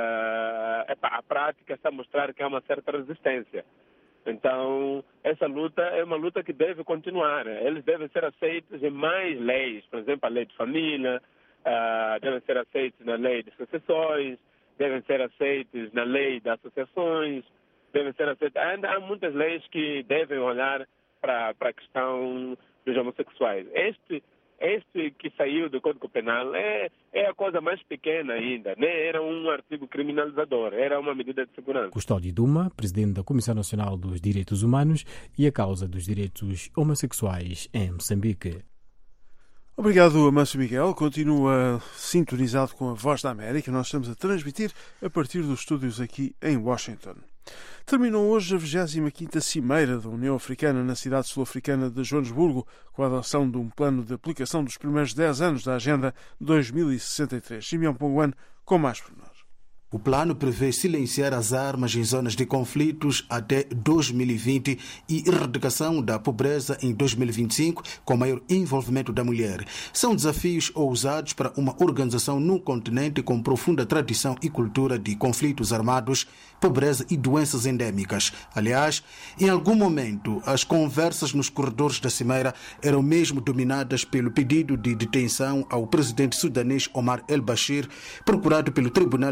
uh, a prática está a mostrar que há uma certa resistência. Então, essa luta é uma luta que deve continuar. Eles devem ser aceitos em mais leis, por exemplo, a lei de família, uh, devem ser aceitos na lei de sucessões, devem ser aceitos na lei de associações, devem ser aceitas. Ainda há muitas leis que devem olhar para, para a questão dos homossexuais. Este, este que saiu do Código Penal é, é a coisa mais pequena ainda. Nem era um artigo criminalizador, era uma medida de segurança. Custódio Duma, presidente da Comissão Nacional dos Direitos Humanos e a causa dos direitos homossexuais em Moçambique. Obrigado, Márcio Miguel. Continua sintonizado com a Voz da América. Nós estamos a transmitir a partir dos estúdios aqui em Washington. Terminou hoje a vigésima quinta Cimeira da União Africana na cidade sul-africana de Joanesburgo, com a adoção de um plano de aplicação dos primeiros dez anos da Agenda dois mil e sessenta e três. Simeão Ponguano, com mais pormenores. O plano prevê silenciar as armas em zonas de conflitos até dois mil e vinte e erradicação da pobreza em dois mil e vinte e cinco, com maior envolvimento da mulher. São desafios ousados para uma organização num continente com profunda tradição e cultura de conflitos armados, pobreza e doenças endêmicas. Aliás, em algum momento, as conversas nos corredores da Cimeira eram mesmo dominadas pelo pedido de detenção ao presidente sudanês Omar el-Bashir, procurado pelo Tribunal Penal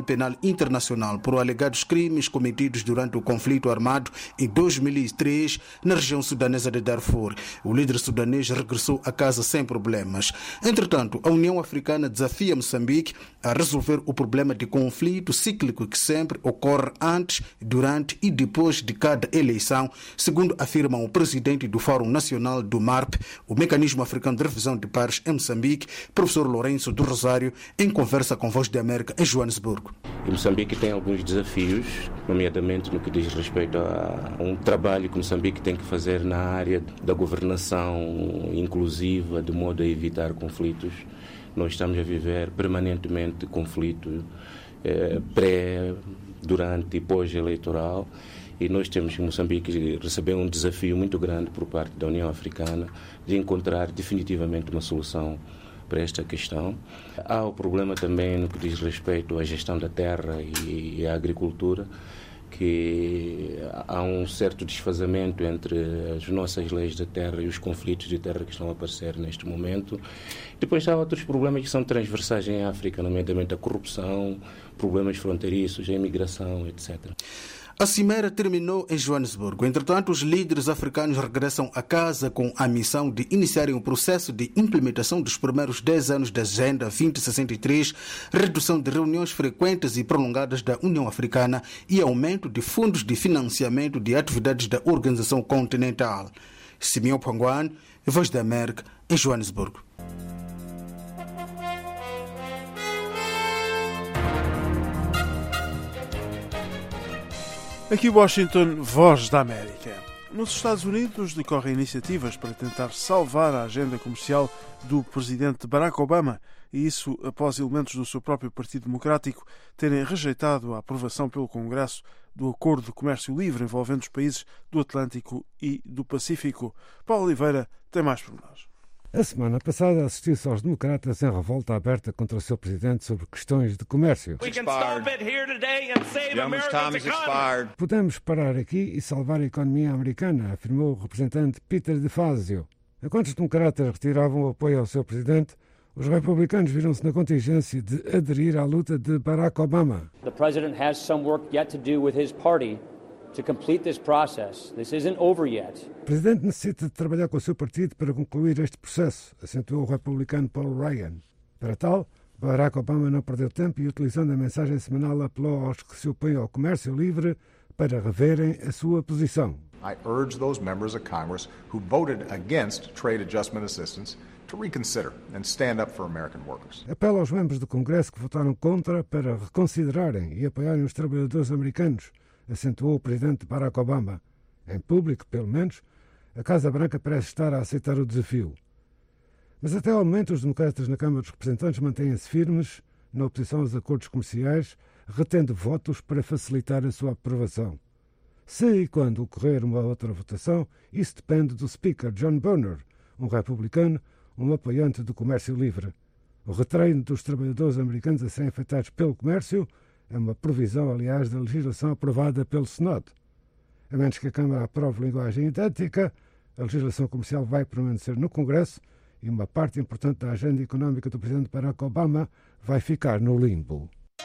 internacional por alegados crimes cometidos durante o conflito armado em dois mil e três na região sudanesa de Darfur. O líder sudanês regressou a casa sem problemas. Entretanto, a União Africana desafia Moçambique a resolver o problema de conflito cíclico que sempre ocorre antes, durante e depois de cada eleição, segundo afirma o presidente do Fórum Nacional do MARP, o Mecanismo Africano de Revisão de Pares em Moçambique, professor Lourenço do Rosário, em conversa com Voz de América em Joanesburgo. E Moçambique tem alguns desafios, nomeadamente no que diz respeito a um trabalho que Moçambique tem que fazer na área da governação inclusiva, de modo a evitar conflitos. Nós estamos a viver permanentemente conflito eh, pré, durante e pós-eleitoral, e nós temos em Moçambique receber um desafio muito grande por parte da União Africana de encontrar definitivamente uma solução para esta questão. Há o problema também no que diz respeito à gestão da terra e à agricultura, que há um certo desfazamento entre as nossas leis da terra e os conflitos de terra que estão a aparecer neste momento. Depois há outros problemas que são transversais em África, nomeadamente a corrupção, problemas fronteiriços, a imigração, etcétera. A cimeira terminou em Joanesburgo. Entretanto, os líderes africanos regressam a casa com a missão de iniciarem o processo de implementação dos primeiros dez anos da Agenda vinte sessenta e três, redução de reuniões frequentes e prolongadas da União Africana e aumento de fundos de financiamento de atividades da Organização Continental. Simeão Panguan, Voz da América, em Joanesburgo. Aqui Washington, Voz da América. Nos Estados Unidos decorrem iniciativas para tentar salvar a agenda comercial do presidente Barack Obama, e isso após elementos do seu próprio Partido Democrático terem rejeitado a aprovação pelo Congresso do Acordo de Comércio Livre envolvendo os países do Atlântico e do Pacífico. Paulo Oliveira tem mais pormenores. A semana passada assistiu-se aos democratas em revolta aberta contra o seu presidente sobre questões de comércio. Podemos parar aqui e salvar a economia americana, afirmou o representante Peter DeFazio. Enquanto os democratas retiravam o apoio ao seu presidente, os republicanos viram-se na contingência de aderir à luta de Barack Obama. The president has some work yet to do with his party to complete this process. This isn't over yet. O presidente necessita de trabalhar com o seu partido para concluir este processo, acentuou o republicano Paul Ryan. Para tal, Barack Obama não perdeu tempo e, utilizando a mensagem semanal, apelou aos que se opõem ao comércio livre para reverem a sua posição. I urge those members of Congress who voted against trade adjustment assistance to reconsider and stand up for American workers. Apelo aos membros do Congresso que votaram contra para reconsiderarem e apoiarem os trabalhadores americanos, acentuou o presidente Barack Obama. Em público, pelo menos, a Casa Branca parece estar a aceitar o desafio. Mas até ao momento os democratas na Câmara dos Representantes mantêm-se firmes na oposição aos acordos comerciais, retendo votos para facilitar a sua aprovação. Se e quando ocorrer uma outra votação, isso depende do Speaker John Boehner, um republicano, um apoiante do comércio livre. O retreino dos trabalhadores americanos a serem afetados pelo comércio é uma provisão, aliás, da legislação aprovada pelo Senado. A menos que a Câmara aprove linguagem idêntica, a legislação comercial vai permanecer no Congresso e uma parte importante da agenda económica do presidente Barack Obama vai ficar no limbo.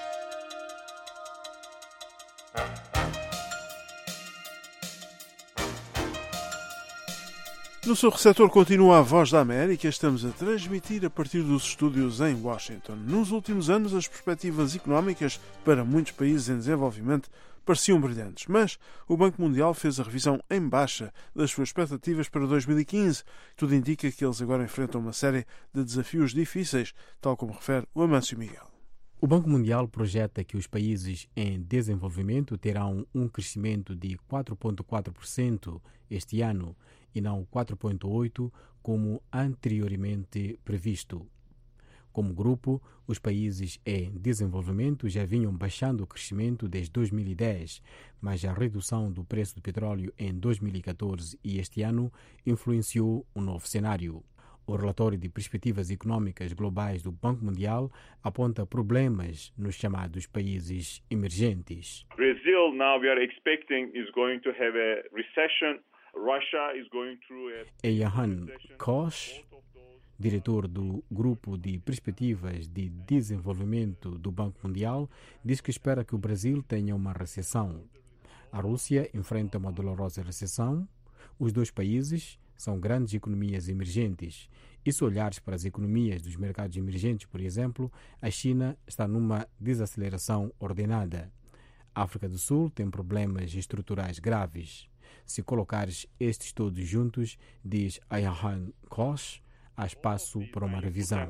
No seu receptor continua a Voz da América. Estamos a transmitir a partir dos estúdios em Washington. Nos últimos anos, as perspectivas económicas para muitos países em desenvolvimento pareciam brilhantes, mas o Banco Mundial fez a revisão em baixa das suas expectativas para dois mil e quinze. Tudo indica que eles agora enfrentam uma série de desafios difíceis, tal como refere o Amâncio Miguel. O Banco Mundial projeta que os países em desenvolvimento terão um crescimento de quatro vírgula quatro por cento este ano, e não quatro vírgula oito por cento como anteriormente previsto. Como grupo, os países em desenvolvimento já vinham baixando o crescimento desde dois mil e dez, mas a redução do preço do petróleo em dois mil e catorze e este ano influenciou o novo cenário. O relatório de perspectivas económicas globais do Banco Mundial aponta problemas nos chamados países emergentes. Brazil now we are expecting is going to have a recession. Russia is going through a Eyahan Kosh, diretor do Grupo de Perspectivas de Desenvolvimento do Banco Mundial, diz que espera que o Brasil tenha uma recessão. A Rússia enfrenta uma dolorosa recessão. Os dois países são grandes economias emergentes. E se olhares para as economias dos mercados emergentes, por exemplo, a China está numa desaceleração ordenada. A África do Sul tem problemas estruturais graves. Se colocares estes todos juntos, diz Ayhan Kosh, há espaço para uma revisão.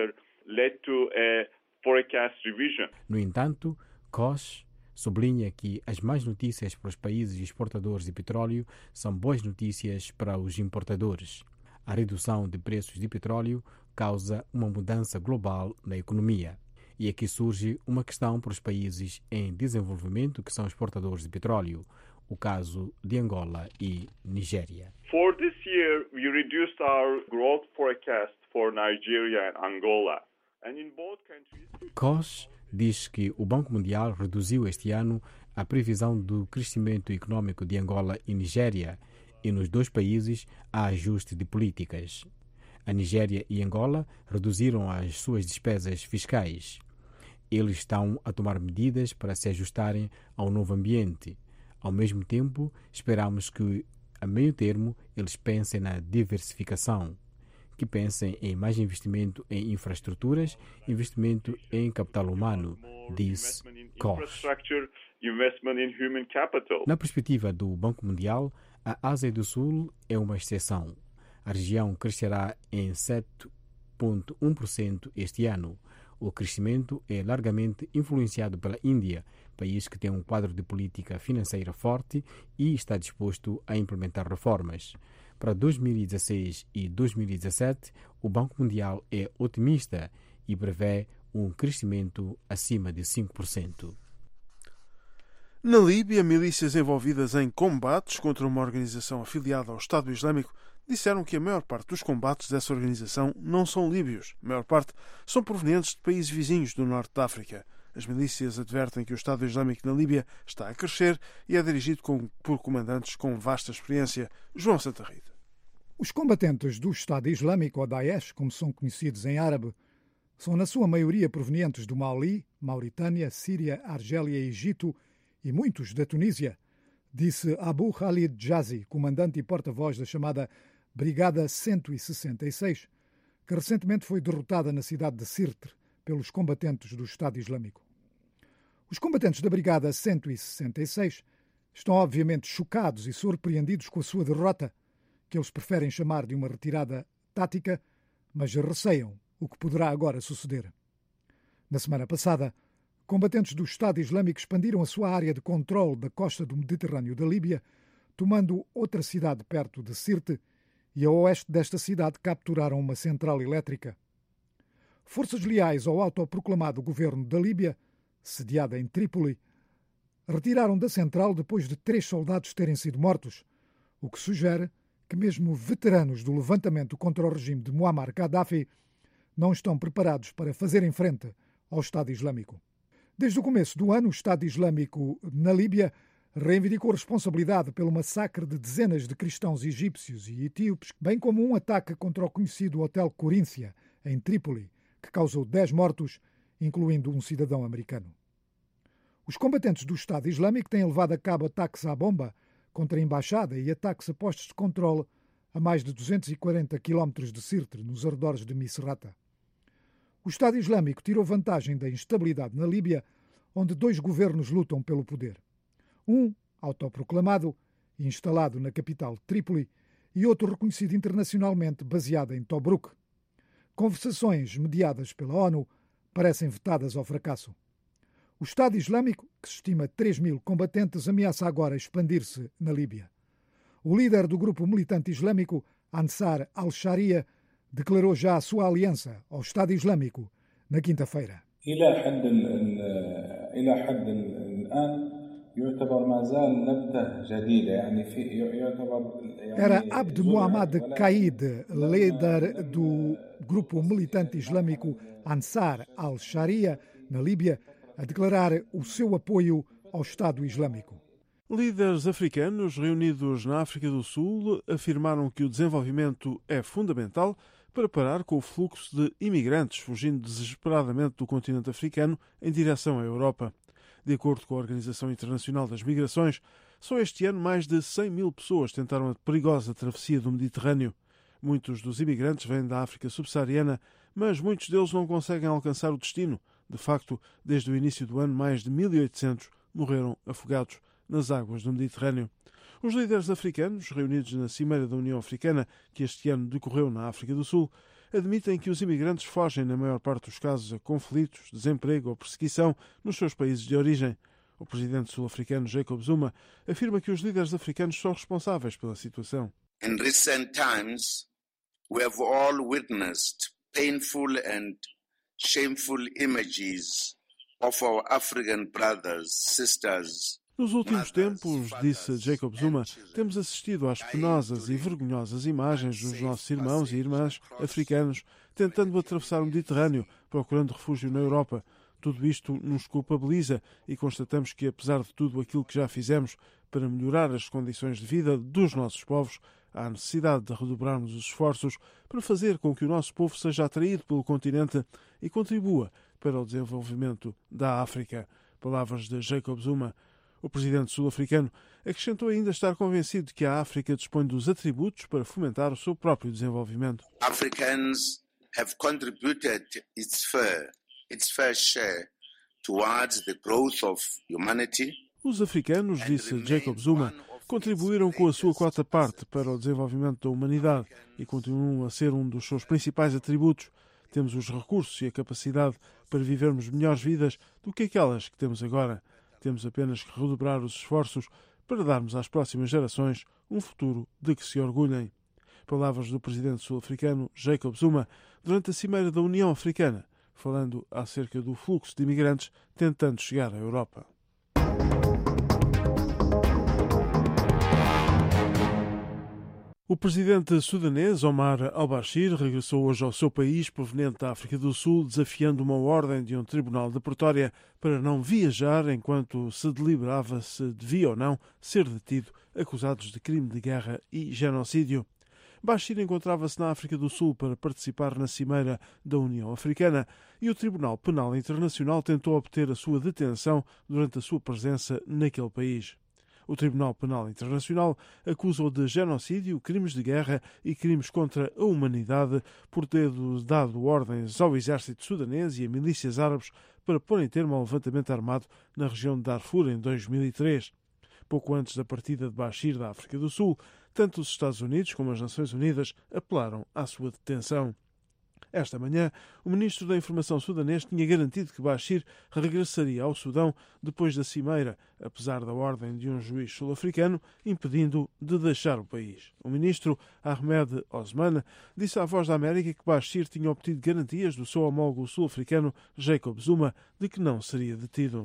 No entanto, Kosh sublinha que as más notícias para os países exportadores de petróleo são boas notícias para os importadores. A redução de preços de petróleo causa uma mudança global na economia. E aqui surge uma questão para os países em desenvolvimento que são exportadores de petróleo, o caso de Angola e Nigéria. For this year, we reduced our growth forecast for Nigeria and Angola. And in both countries... Kosh diz que o Banco Mundial reduziu este ano a previsão do crescimento econômico de Angola e Nigéria, e nos dois países há ajuste de políticas. A Nigéria e Angola reduziram as suas despesas fiscais. Eles estão a tomar medidas para se ajustarem ao novo ambiente. Ao mesmo tempo, esperamos que, a meio termo, eles pensem na diversificação, que pensem em mais investimento em infraestruturas, investimento em capital humano, diz Kosh. Na perspectiva do Banco Mundial, a Ásia do Sul é uma exceção. A região crescerá em sete vírgula um por cento este ano. O crescimento é largamente influenciado pela Índia, país que tem um quadro de política financeira forte e está disposto a implementar reformas. Para dois mil e dezasseis e dois mil e dezassete, o Banco Mundial é otimista e prevê um crescimento acima de cinco por cento. Na Líbia, milícias envolvidas em combates contra uma organização afiliada ao Estado Islâmico disseram que a maior parte dos combates dessa organização não são líbios. A maior parte são provenientes de países vizinhos do norte da África. As milícias advertem que o Estado Islâmico na Líbia está a crescer e é dirigido com, por comandantes com vasta experiência. João Santa Rita. Os combatentes do Estado Islâmico, ou Daesh, como são conhecidos em árabe, são na sua maioria provenientes do Mali, Mauritânia, Síria, Argélia e Egito e muitos da Tunísia, disse Abu Khalid Jazi, comandante e porta-voz da chamada Brigada cento e sessenta e seis, que recentemente foi derrotada na cidade de Sirte pelos combatentes do Estado Islâmico. Os combatentes da Brigada cento e sessenta e seis estão obviamente chocados e surpreendidos com a sua derrota, que eles preferem chamar de uma retirada tática, mas receiam o que poderá agora suceder. Na semana passada, combatentes do Estado Islâmico expandiram a sua área de controle da costa do Mediterrâneo da Líbia, tomando outra cidade perto de Sirte, e a oeste desta cidade capturaram uma central elétrica. Forças leais ao autoproclamado governo da Líbia, sediada em Trípoli, retiraram da central depois de três soldados terem sido mortos, o que sugere que mesmo veteranos do levantamento contra o regime de Muammar Gaddafi não estão preparados para fazerem frente ao Estado Islâmico. Desde o começo do ano, o Estado Islâmico na Líbia reivindicou responsabilidade pelo massacre de dezenas de cristãos egípcios e etíopes, bem como um ataque contra o conhecido Hotel Coríntia, em Trípoli, que causou dez mortos, incluindo um cidadão americano. Os combatentes do Estado Islâmico têm levado a cabo ataques à bomba contra a embaixada e ataques a postos de controle a mais de duzentos e quarenta quilómetros de Sirte, nos arredores de Misrata. O Estado Islâmico tirou vantagem da instabilidade na Líbia, onde dois governos lutam pelo poder. Um, autoproclamado e instalado na capital Trípoli, e outro reconhecido internacionalmente, baseado em Tobruk. Conversações mediadas pela ONU parecem vetadas ao fracasso. O Estado Islâmico, que se estima três mil combatentes, ameaça agora expandir-se na Líbia. O líder do grupo militante islâmico, Ansar al-Sharia, declarou já a sua aliança ao Estado Islâmico na quinta-feira. Era Abd Muhammad Qaid, líder do grupo militante islâmico Ansar al-Sharia, na Líbia, a declarar o seu apoio ao Estado Islâmico. Líderes africanos reunidos na África do Sul afirmaram que o desenvolvimento é fundamental para parar com o fluxo de imigrantes fugindo desesperadamente do continente africano em direção à Europa. De acordo com a Organização Internacional das Migrações, só este ano mais de cem mil pessoas tentaram a perigosa travessia do Mediterrâneo. Muitos dos imigrantes vêm da África subsaariana, mas muitos deles não conseguem alcançar o destino. De facto, desde o início do ano, mais de mil e oitocentos morreram afogados nas águas do Mediterrâneo. Os líderes africanos, reunidos na Cimeira da União Africana, que este ano decorreu na África do Sul, admitem que os imigrantes fogem, na maior parte dos casos, a conflitos, desemprego ou perseguição nos seus países de origem. O presidente sul-africano Jacob Zuma afirma que os líderes africanos são responsáveis pela situação. In recent times, we have all witnessed painful and shameful images of our African brothers, sisters. Nos últimos tempos, disse Jacob Zuma, temos assistido às penosas e vergonhosas imagens dos nossos irmãos e irmãs africanos tentando atravessar o Mediterrâneo, procurando refúgio na Europa. Tudo isto nos culpabiliza e constatamos que, apesar de tudo aquilo que já fizemos para melhorar as condições de vida dos nossos povos, há necessidade de redobrarmos os esforços para fazer com que o nosso povo seja atraído pelo continente e contribua para o desenvolvimento da África. Palavras de Jacob Zuma. O presidente sul-africano acrescentou ainda estar convencido de que a África dispõe dos atributos para fomentar o seu próprio desenvolvimento. Africans have contributed its fair, its fair share towards the growth of humanity. Os africanos, disse Jacob Zuma, contribuíram com a sua quarta parte para o desenvolvimento da humanidade e continuam a ser um dos seus principais atributos. Temos os recursos e a capacidade para vivermos melhores vidas do que aquelas que temos agora. Temos apenas que redobrar os esforços para darmos às próximas gerações um futuro de que se orgulhem. Palavras do presidente sul-africano Jacob Zuma durante a Cimeira da União Africana, falando acerca do fluxo de imigrantes tentando chegar à Europa. O presidente sudanês Omar al-Bashir regressou hoje ao seu país proveniente da África do Sul, desafiando uma ordem de um tribunal de Pretória para não viajar enquanto se deliberava se devia ou não ser detido, acusados de crime de guerra e genocídio. Bashir encontrava-se na África do Sul para participar na Cimeira da União Africana e o Tribunal Penal Internacional tentou obter a sua detenção durante a sua presença naquele país. O Tribunal Penal Internacional acusa-o de genocídio, crimes de guerra e crimes contra a humanidade por ter dado ordens ao exército sudanês e a milícias árabes para porem termo ao levantamento armado na região de Darfur em dois mil e três. Pouco antes da partida de Bashir da África do Sul, tanto os Estados Unidos como as Nações Unidas apelaram à sua detenção. Esta manhã, o ministro da Informação sudanês tinha garantido que Bashir regressaria ao Sudão depois da cimeira, apesar da ordem de um juiz sul-africano impedindo-o de deixar o país. O ministro Ahmed Osman disse à Voz da América que Bashir tinha obtido garantias do seu homólogo sul-africano Jacob Zuma de que não seria detido.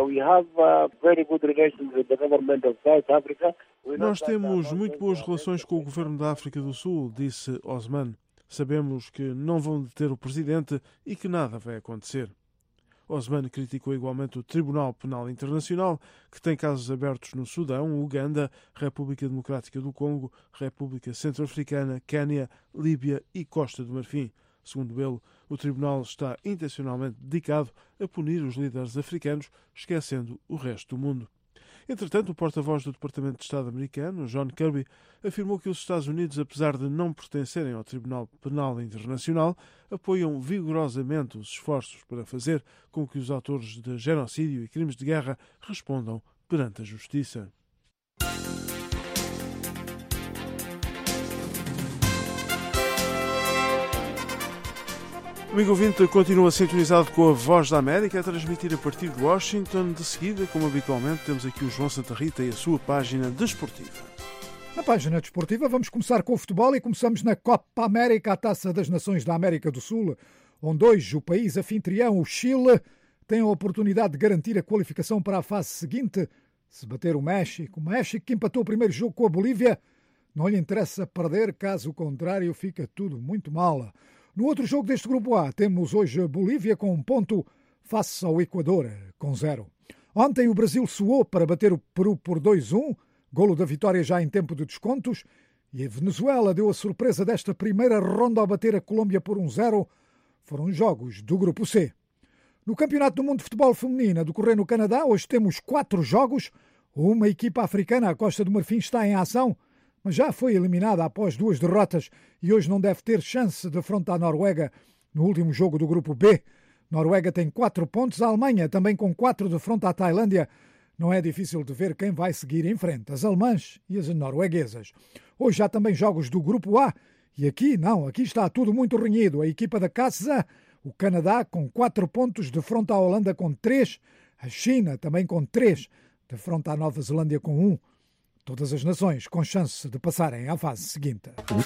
Nós temos muito boas relações com o governo da África do Sul, disse Osman. Sabemos que não vão deter o presidente e que nada vai acontecer. Osman criticou igualmente o Tribunal Penal Internacional, que tem casos abertos no Sudão, Uganda, República Democrática do Congo, República Centro-Africana, Quênia, Líbia e Costa do Marfim. Segundo ele, o tribunal está intencionalmente dedicado a punir os líderes africanos, esquecendo o resto do mundo. Entretanto, o porta-voz do Departamento de Estado americano, John Kirby, afirmou que os Estados Unidos, apesar de não pertencerem ao Tribunal Penal Internacional, apoiam vigorosamente os esforços para fazer com que os autores de genocídio e crimes de guerra respondam perante a justiça. Amigo ouvinte, continua sintonizado com a Voz da América, a transmitir a partir de Washington. De seguida, como habitualmente, temos aqui o João Santa Rita e a sua página desportiva. Na página desportiva vamos começar com o futebol e começamos na Copa América, a Taça das Nações da América do Sul, onde hoje o país anfitrião, o Chile, tem a oportunidade de garantir a qualificação para a fase seguinte. Se bater o México, o México que empatou o primeiro jogo com a Bolívia, não lhe interessa perder, caso contrário fica tudo muito mal. No outro jogo deste grupo A, temos hoje a Bolívia com um ponto face ao Equador, com zero. Ontem o Brasil suou para bater o Peru por dois a um, golo da vitória já em tempo de descontos, e a Venezuela deu a surpresa desta primeira ronda ao bater a Colômbia por um zero. Foram os jogos do Grupo C. No Campeonato do Mundo de Futebol Feminino a decorrer no Canadá, hoje temos quatro jogos. Uma equipa africana, a Costa do Marfim, está em ação, mas já foi eliminada após duas derrotas e hoje não deve ter chance de afrontar a Noruega no último jogo do Grupo B. Noruega tem quatro pontos, a Alemanha também com quatro de frente à Tailândia. Não é difícil de ver quem vai seguir em frente, as alemãs e as norueguesas. Hoje há também jogos do Grupo A e aqui não, aqui está tudo muito renhido. A equipa da Casa, o Canadá com quatro pontos de frente à Holanda com três, a China também com três, de frente à Nova Zelândia com um. Todas as nações com chance de passarem à fase seguinte.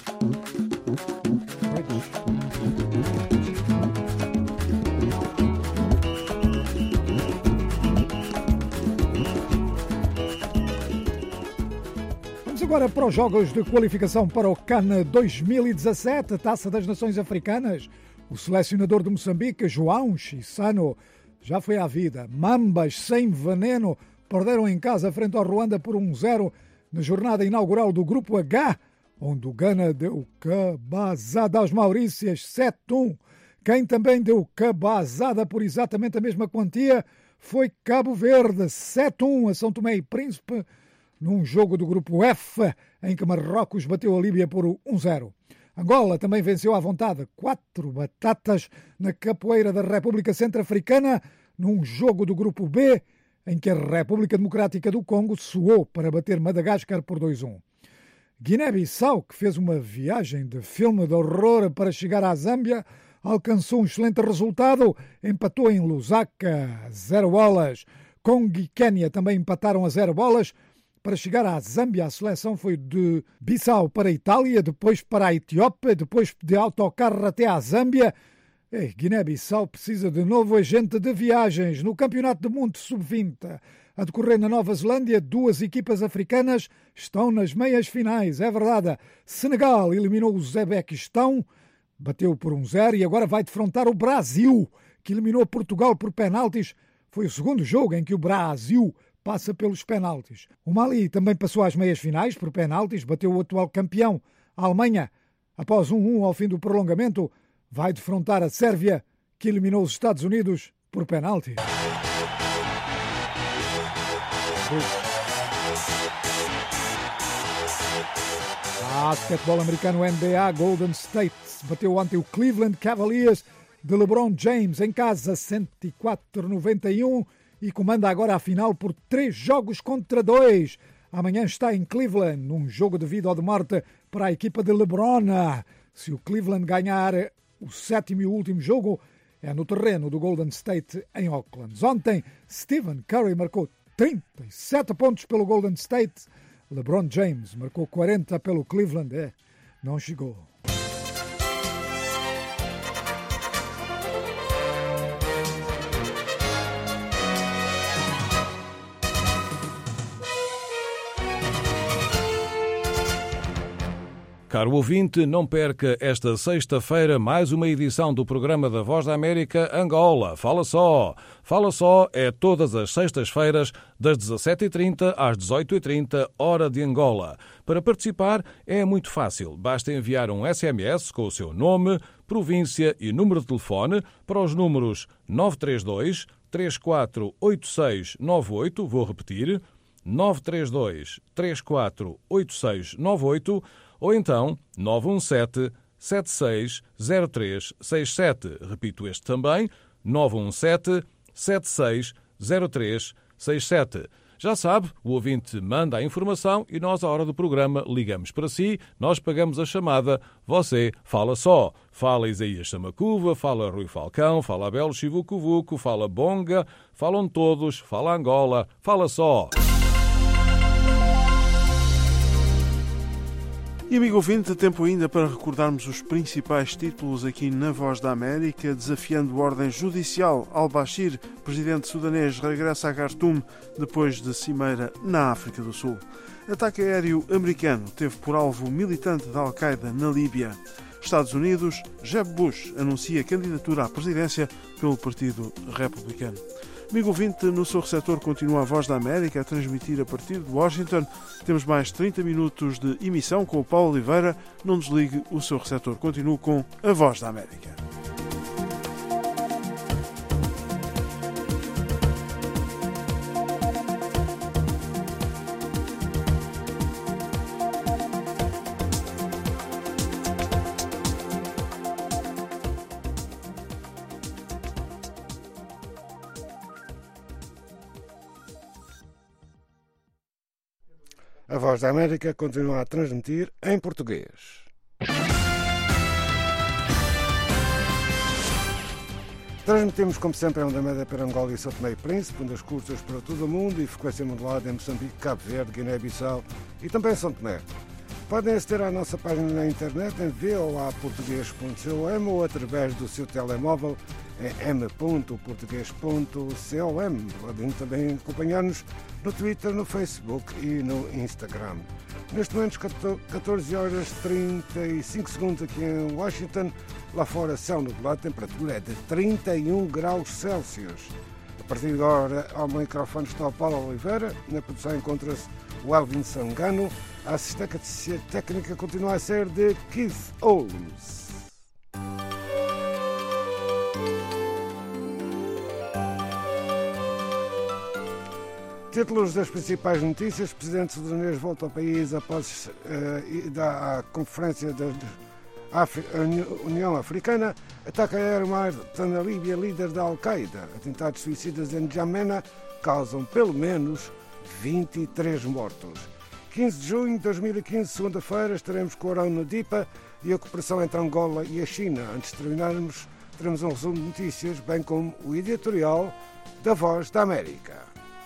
Vamos agora para os jogos de qualificação para o CAN dois mil e dezassete, Taça das Nações Africanas. O selecionador de Moçambique, João Chissano, já foi à vida. Mambas sem veneno perderam em casa frente ao Ruanda por um zero na jornada inaugural do Grupo H, onde o Ghana deu cabazada aos Maurícias sete a um. Quem também deu cabazada por exatamente a mesma quantia foi Cabo Verde, sete a um a São Tomé e Príncipe, num jogo do Grupo F, em que Marrocos bateu a Líbia por um zero. Angola também venceu à vontade quatro batatas na capoeira da República Centro-Africana, num jogo do Grupo B, em que a República Democrática do Congo suou para bater Madagascar por dois a um. Guiné-Bissau, que fez uma viagem de filme de horror para chegar à Zâmbia, alcançou um excelente resultado, empatou em Lusaka, zero bolas. Congo e Quénia também empataram a zero bolas. Para chegar à Zâmbia, a seleção foi de Bissau para a Itália, depois para a Etiópia, depois de autocarro até à Zâmbia. Ei, Guiné-Bissau precisa de novo agente de viagens. No Campeonato do Mundo sub vinte, a decorrer na Nova Zelândia, duas equipas africanas estão nas meias finais. É verdade, Senegal eliminou o Uzbequistão, bateu por um zero e agora vai defrontar o Brasil, que eliminou Portugal por penaltis. Foi o segundo jogo em que o Brasil passa pelos penaltis. O Mali também passou às meias finais por penaltis, bateu o atual campeão, a Alemanha. Após um a um ao fim do prolongamento, vai defrontar a Sérvia, que eliminou os Estados Unidos por penalti. Basquetebol americano N B A, Golden State bateu ontem o Cleveland Cavaliers de LeBron James em casa, cento e quatro a noventa e um, e comanda agora a final por três jogos contra dois. Amanhã está em Cleveland, num jogo de vida ou de morte para a equipa de LeBron. Se o Cleveland ganhar o sétimo e último jogo, é no terreno do Golden State em Oakland. Ontem, Stephen Curry marcou trinta e sete pontos pelo Golden State. LeBron James marcou quarenta pelo Cleveland. É, não chegou. Caro ouvinte, não perca esta sexta-feira mais uma edição do programa da Voz da América Angola. Fala Só! Fala Só é todas as sextas-feiras, das dezassete e trinta às dezoito e trinta, hora de Angola. Para participar é muito fácil. Basta enviar um S M S com o seu nome, província e número de telefone para os números nove três dois, três quatro oito seis nove oito, vou repetir, nove três dois, três quatro oito seis nove oito, ou então nove um sete, sete seis zero três seis sete. Repito este também, nove um sete, sete seis zero três seis sete. Já sabe, o ouvinte manda a informação e nós, à hora do programa, ligamos para si, nós pagamos a chamada, você fala só. Fala Isaías Samacuva, fala Rui Falcão, fala Abel Chivucovuco, fala Bonga, falam todos, fala Angola, fala só. E amigo ouvinte, tempo ainda para recordarmos os principais títulos aqui na Voz da América. Desafiando ordem judicial, al-Bashir, presidente sudanês, regressa a Khartoum depois de cimeira na África do Sul. Ataque aéreo americano teve por alvo militante da Al-Qaeda na Líbia. Estados Unidos, Jeb Bush anuncia candidatura à presidência pelo Partido Republicano. Amigo ouvinte, no seu receptor continua a Voz da América a transmitir a partir de Washington. Temos mais trinta minutos de emissão com o Paulo Oliveira. Não desligue o seu receptor. Continue com a Voz da América. A Voz da América continua a transmitir em português. Transmitimos, como sempre, em onda média para Angola e São Tomé e Príncipe, ondas curtas para todo o mundo e frequência modulada em Moçambique, Cabo Verde, Guiné-Bissau e também São Tomé. Podem aceder à nossa página na internet em voa português ponto com ou através do seu telemóvel em m ponto português ponto com. Podem também acompanhar-nos no Twitter, no Facebook e no Instagram. Neste momento, catorze horas e trinta e cinco segundos aqui em Washington. Lá fora, céu nublado, a temperatura é de trinta e um graus Celsius. A partir de agora, ao microfone está o Paulo Oliveira. Na produção encontra-se o Elvin Sangano. A assistência técnica continua a ser de Keith Holmes. Títulos das principais notícias. O presidente sudanês volta ao país após uh, ir à Conferência da Afri- União Africana. Ataque aéreo na Líbia, líder da Al-Qaeda. Atentados suicidas em N'Djamena causam pelo menos vinte e três mortos. quinze de junho de dois mil e quinze, segunda-feira, estaremos com o Arão no DIPA e a cooperação entre Angola e a China. Antes de terminarmos, teremos um resumo de notícias, bem como o editorial da Voz da América.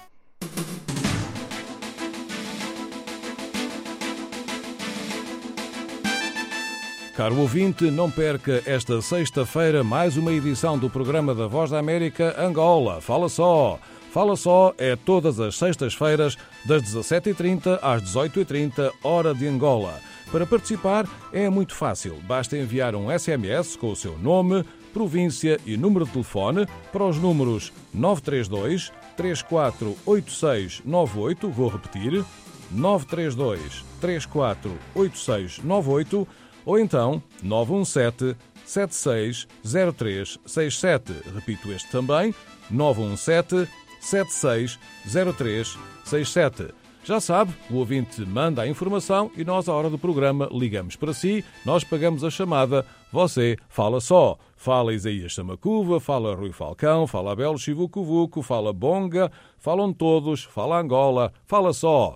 Caro ouvinte, não perca esta sexta-feira mais uma edição do programa da Voz da América Angola. Fala só! Fala só é todas as sextas-feiras, das dezassete e trinta às dezoito e trinta, hora de Angola. Para participar é muito fácil. Basta enviar um S M S com o seu nome, província e número de telefone para os números nove três dois, três quatro oito seis nove oito, vou repetir, nove três dois, três quatro oito seis nove oito, ou então nove um sete, sete seis zero três seis sete. Repito este também, nove um sete, sete seis zero três seis sete. Já sabe, o ouvinte manda a informação e nós, à hora do programa, ligamos para si, nós pagamos a chamada, você fala só. Fala Isaías Samacuva, fala Rui Falcão, fala Abel Chivucuvuco, fala Bonga, falam todos, fala Angola, fala só.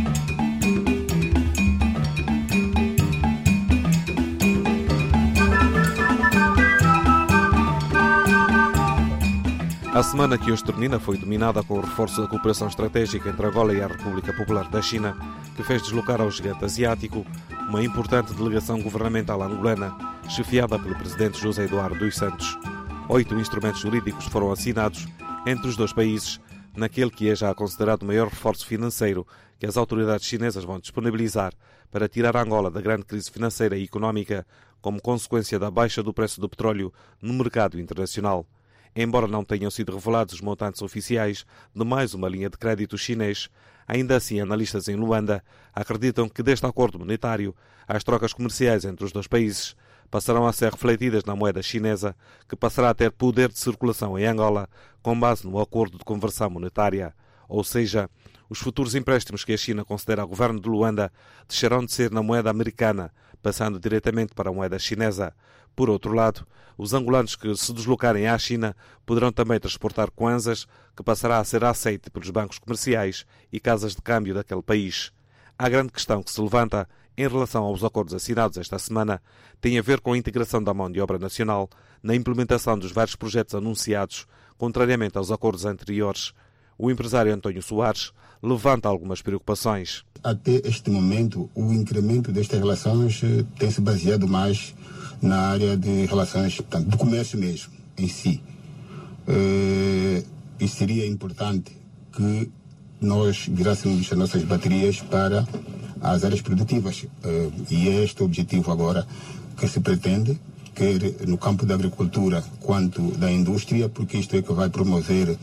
A semana que hoje termina foi dominada com o reforço da cooperação estratégica entre Angola e a República Popular da China, que fez deslocar ao gigante asiático uma importante delegação governamental angolana, chefiada pelo presidente José Eduardo dos Santos. Oito instrumentos jurídicos foram assinados entre os dois países, naquele que é já considerado o maior reforço financeiro que as autoridades chinesas vão disponibilizar para tirar a Angola da grande crise financeira e económica como consequência da baixa do preço do petróleo no mercado internacional. Embora não tenham sido revelados os montantes oficiais de mais uma linha de crédito chinês, ainda assim analistas em Luanda acreditam que deste acordo monetário as trocas comerciais entre os dois países passarão a ser refletidas na moeda chinesa, que passará a ter poder de circulação em Angola com base no acordo de conversão monetária. Ou seja, os futuros empréstimos que a China conceder ao governo de Luanda deixarão de ser na moeda americana, passando diretamente para a moeda chinesa. Por outro lado, os angolanos que se deslocarem à China poderão também transportar kwanzas, que passará a ser aceite pelos bancos comerciais e casas de câmbio daquele país. A grande questão que se levanta em relação aos acordos assinados esta semana tem a ver com a integração da mão de obra nacional na implementação dos vários projetos anunciados, contrariamente aos acordos anteriores. O empresário António Soares levanta algumas preocupações. Até este momento, o incremento destas relações tem se baseado mais na área de relações, portanto, do comércio mesmo, em si. Uh, e seria importante que nós virássemos as nossas baterias para as áreas produtivas. Uh, e é este o objetivo agora que se pretende, quer no campo da agricultura quanto da indústria, porque isto é que vai promover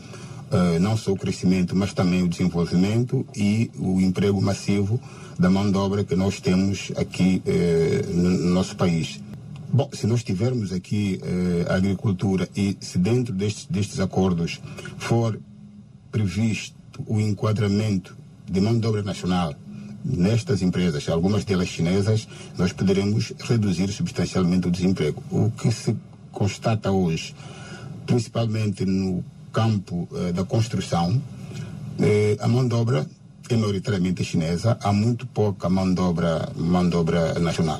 uh, não só o crescimento, mas também o desenvolvimento e o emprego massivo da mão de obra que nós temos aqui uh, no, no nosso país. Bom, se nós tivermos aqui uh, a agricultura e se dentro destes, destes acordos for previsto o enquadramento de mão de obra nacional nestas empresas, algumas delas chinesas, nós poderemos reduzir substancialmente o desemprego. O que se constata hoje, principalmente no campo eh, da construção, eh, a mão de obra é maioritariamente chinesa, há muito pouca mão de obra, mão de obra nacional.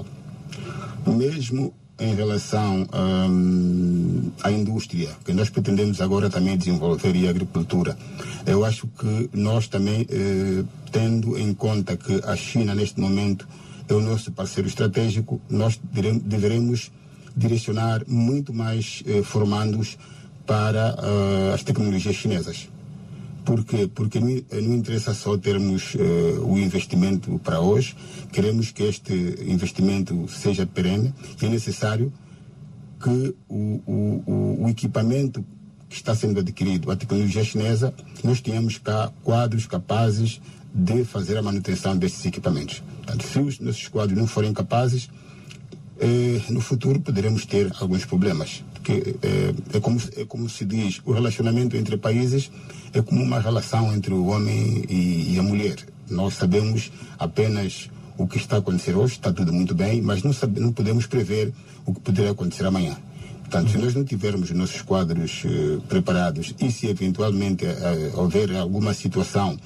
Mesmo em relação hum, à indústria, que nós pretendemos agora também desenvolver, e a agricultura, eu acho que nós também, eh, tendo em conta que a China neste momento é o nosso parceiro estratégico, nós deveremos direcionar muito mais eh, formandos para uh, as tecnologias chinesas. Por quê? Porque não, não interessa só termos uh, o investimento para hoje, queremos que este investimento seja perene e é necessário que o, o, o equipamento que está sendo adquirido, a tecnologia chinesa, nós tenhamos cá quadros capazes de fazer a manutenção destes equipamentos. Portanto, se os nossos quadros não forem capazes, eh, no futuro poderemos ter alguns problemas. Porque é, é, como, é como se diz, o relacionamento entre países é como uma relação entre o homem e, e a mulher. Nós sabemos apenas o que está acontecendo hoje, está tudo muito bem, mas não, sabe, não podemos prever o que poderá acontecer amanhã. Portanto, se nós não tivermos os nossos quadros eh, preparados e se eventualmente eh, houver alguma situação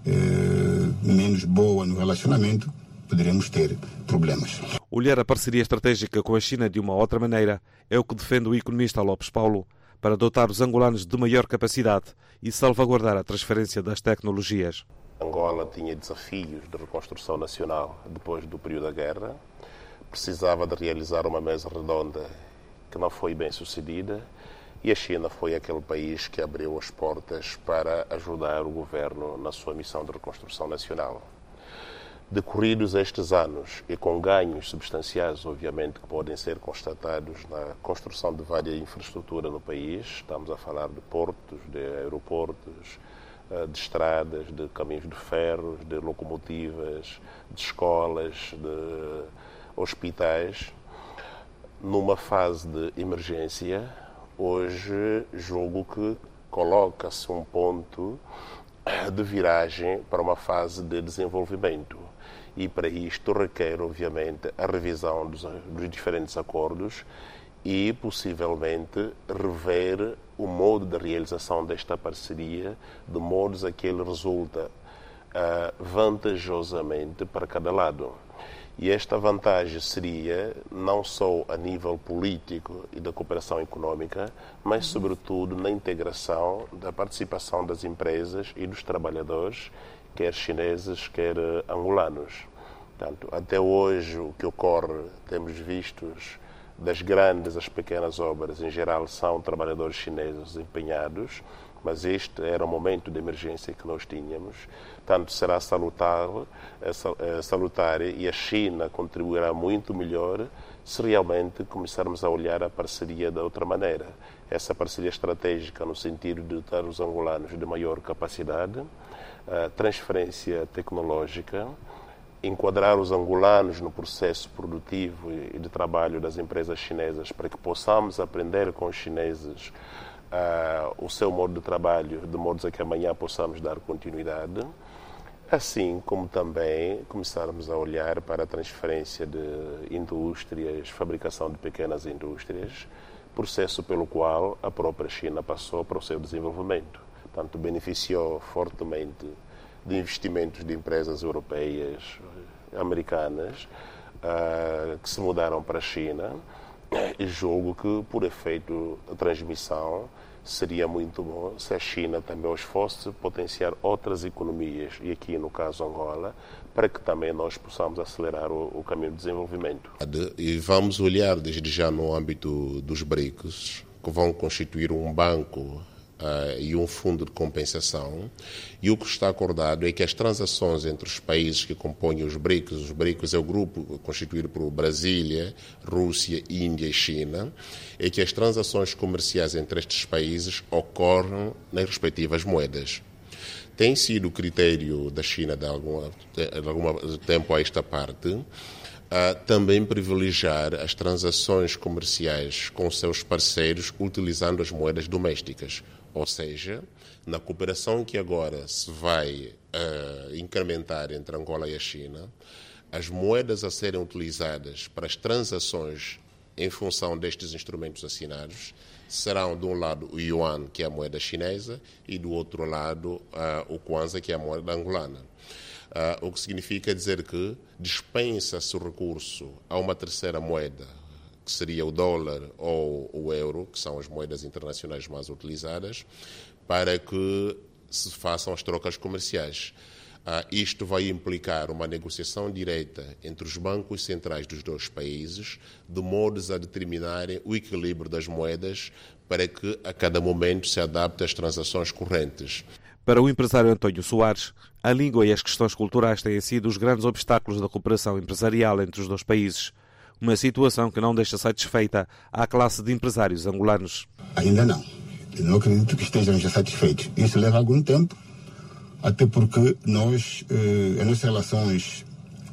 eh, menos boa no relacionamento, poderemos ter problemas. Olhar a parceria estratégica com a China de uma outra maneira é o que defende o economista Lopes Paulo, para dotar os angolanos de maior capacidade e salvaguardar a transferência das tecnologias. Angola tinha desafios de reconstrução nacional depois do período da guerra, precisava de realizar uma mesa redonda que não foi bem sucedida e a China foi aquele país que abriu as portas para ajudar o governo na sua missão de reconstrução nacional. Decorridos estes anos e com ganhos substanciais, obviamente, que podem ser constatados na construção de várias infraestruturas no país, estamos a falar de portos, de aeroportos, de estradas, de caminhos de ferro, de locomotivas, de escolas, de hospitais. Numa fase de emergência, hoje julgo que coloca-se um ponto de viragem para uma fase de desenvolvimento. E para isto requer, obviamente, a revisão dos, dos diferentes acordos e, possivelmente, rever o modo de realização desta parceria, de modos a que ele resulta uh, vantajosamente para cada lado. E esta vantagem seria não só a nível político e da cooperação econômica, mas, sobretudo, na integração da participação das empresas e dos trabalhadores, quer chineses, quer angolanos. Portanto, até hoje, o que ocorre, temos vistos, das grandes às pequenas obras, em geral, são trabalhadores chineses empenhados, mas este era o momento de emergência que nós tínhamos. Tanto será salutar, salutar e a China contribuirá muito melhor se realmente começarmos a olhar a parceria de outra maneira. Essa parceria estratégica no sentido de dotar os angolanos de maior capacidade, transferência tecnológica, enquadrar os angolanos no processo produtivo e de trabalho das empresas chinesas para que possamos aprender com os chineses Uh, o seu modo de trabalho, de modo a que amanhã possamos dar continuidade, assim como também começarmos a olhar para a transferência de indústrias, fabricação de pequenas indústrias, processo pelo qual a própria China passou para o seu desenvolvimento. Portanto, beneficiou fortemente de investimentos de empresas europeias, americanas, uh, que se mudaram para a China. E julgo que, por efeito da transmissão, seria muito bom se a China também os fosse potenciar outras economias, e aqui no caso Angola, para que também nós possamos acelerar o, o caminho de desenvolvimento. E vamos olhar desde já no âmbito dos B R I C S, que vão constituir um banco uh, e um fundo de compensação. E o que está acordado é que as transações entre os países que compõem os BRICS, os BRICS é o grupo constituído por Brasília, Rússia, Índia e China, é que as transações comerciais entre estes países ocorram nas respectivas moedas. Tem sido o critério da China de algum, de algum tempo a esta parte, a também privilegiar as transações comerciais com seus parceiros utilizando as moedas domésticas. Ou seja, na cooperação que agora se vai uh, incrementar entre Angola e a China, as moedas a serem utilizadas para as transações em função destes instrumentos assinados serão, de um lado, o yuan, que é a moeda chinesa, e do outro lado, uh, o kwanza, que é a moeda angolana. Uh, o que significa dizer que dispensa-se o recurso a uma terceira moeda, que seria o dólar ou o euro, que são as moedas internacionais mais utilizadas, para que se façam as trocas comerciais. Uh, isto vai implicar uma negociação direta entre os bancos centrais dos dois países, de modos a determinarem o equilíbrio das moedas para que a cada momento se adapte às transações correntes. Para o empresário António Soares, a língua e as questões culturais têm sido os grandes obstáculos da cooperação empresarial entre os dois países. Uma situação que não deixa satisfeita à classe de empresários angolanos. Ainda não. Eu não acredito que estejam já satisfeitos. Isso leva algum tempo, até porque nós, eh, as nossas relações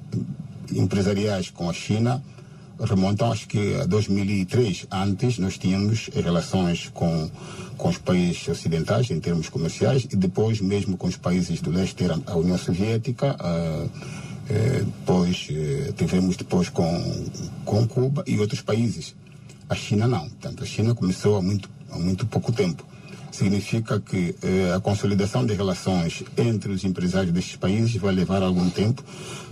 empresariais com a China remontam, acho que a dois mil e três. Antes nós tínhamos relações com, com os países ocidentais em termos comerciais e depois mesmo com os países do leste, era a União Soviética, a, eh, depois eh, tivemos depois com, com Cuba e outros países. A China não. Portanto, a China começou há muito, há muito pouco tempo. Significa que eh, a consolidação das relações entre os empresários destes países vai levar algum tempo,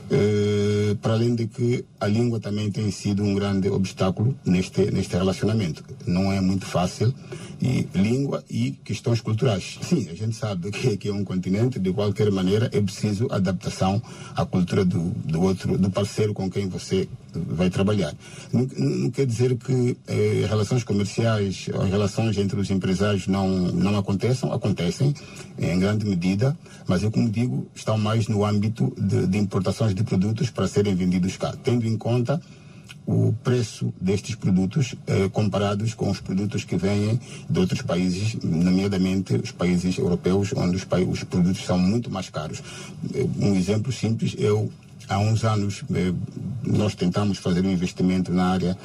eh, para além de que a língua também tem sido um grande obstáculo neste, neste relacionamento. Não é muito fácil, e língua e questões culturais. Sim, a gente sabe que, que é um continente, de qualquer maneira é preciso adaptação à cultura do, do outro, do parceiro com quem você vai trabalhar. Não, não quer dizer que eh, relações comerciais, as relações entre os empresários não, não aconteçam, acontecem em grande medida, mas eu, como digo, estão mais no âmbito de, de importações de produtos para serem vendidos cá, tendo em conta o preço destes produtos eh, comparados com os produtos que vêm de outros países, nomeadamente os países europeus, onde os, pa os produtos são muito mais caros. Um exemplo simples, eu há uns anos eh, nós tentamos fazer um investimento na área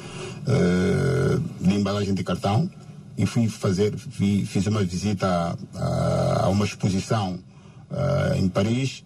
eh, de embalagem de cartão e fui fazer, fui, fiz uma visita a, a uma exposição uh, em Paris.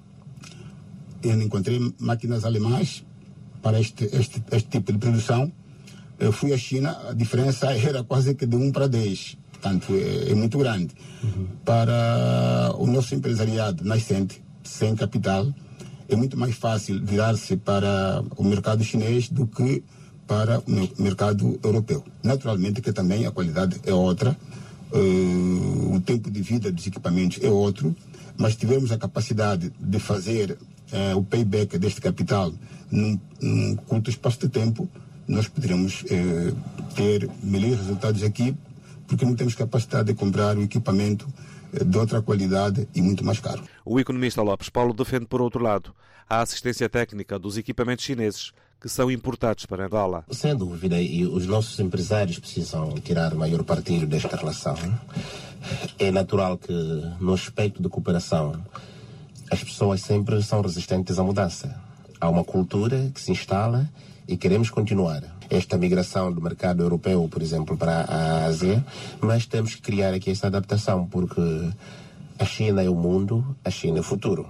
Eu encontrei máquinas alemãs para este, este, este tipo de produção. Eu fui à China, a diferença era quase que de um para dez, portanto é, é muito grande. Uhum. Para o nosso empresariado nascente, sem capital, é muito mais fácil virar-se para o mercado chinês do que para o mercado europeu. Naturalmente que também a qualidade é outra, uh, o tempo de vida dos equipamentos é outro, mas tivermos a capacidade de fazer uh, o payback deste capital num, num curto espaço de tempo, nós poderemos uh, ter melhores resultados aqui, porque não temos capacidade de comprar o equipamento uh, de outra qualidade e muito mais caro. O economista Lopes Paulo defende, por outro lado, a assistência técnica dos equipamentos chineses que são importados para Angola. Sem dúvida, e os nossos empresários precisam tirar maior partido desta relação. É natural que, no aspecto de cooperação, as pessoas sempre são resistentes à mudança. Há uma cultura que se instala e queremos continuar esta migração do mercado europeu, por exemplo, para a Ásia, mas temos que criar aqui esta adaptação, porque a China é o mundo, a China é o futuro.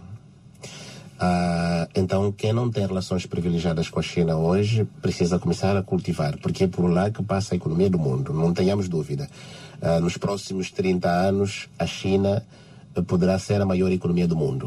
Ah, então, quem não tem relações privilegiadas com a China hoje precisa começar a cultivar, porque é por lá que passa a economia do mundo, não tenhamos dúvida. Ah, nos próximos trinta anos, a China poderá ser a maior economia do mundo.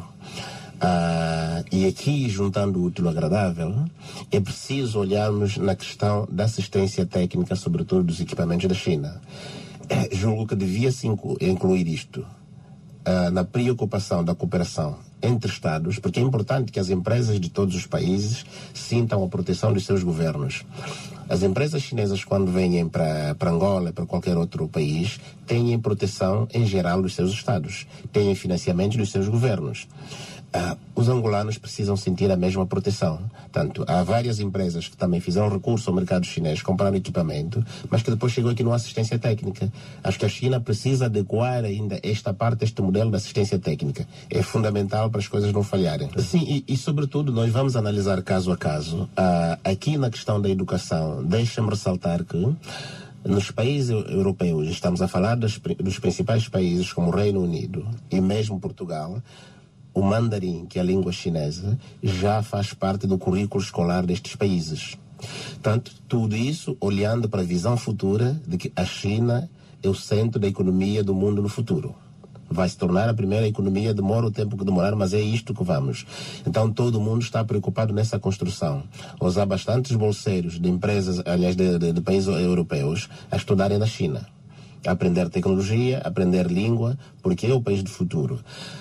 Ah, e aqui, juntando o útil ao agradável, é preciso olharmos na questão da assistência técnica, sobretudo dos equipamentos da China. Julgo que devia-se incluir isto ah, na preocupação da cooperação entre Estados, porque é importante que as empresas de todos os países sintam a proteção dos seus governos. As empresas chinesas, quando vêm para Angola, para qualquer outro país, têm proteção em geral dos seus Estados, têm financiamento dos seus governos. Uh, os angolanos precisam sentir a mesma proteção. Tanto, há várias empresas que também fizeram recurso ao mercado chinês, compraram equipamento, mas que depois chegou aqui não há assistência técnica. Acho que a China precisa adequar ainda esta parte, este modelo de assistência técnica. É fundamental para as coisas não falharem. Sim, e, e sobretudo nós vamos analisar caso a caso. Uh, aqui na questão da educação, deixa-me ressaltar que nos países europeus, estamos a falar dos, dos principais países como o Reino Unido e mesmo Portugal, o mandarim, que é a língua chinesa, já faz parte do currículo escolar destes países. Tanto, tudo isso olhando para a visão futura de que a China é o centro da economia do mundo no futuro. Vai se tornar a primeira economia, demora o tempo que demorar, mas é isto que vamos. Então todo mundo está preocupado nessa construção. Hoje há bastantes bolseiros de empresas, aliás, de, de, de países europeus, a estudarem na China. A aprender tecnologia, a aprender língua, porque é o país do futuro.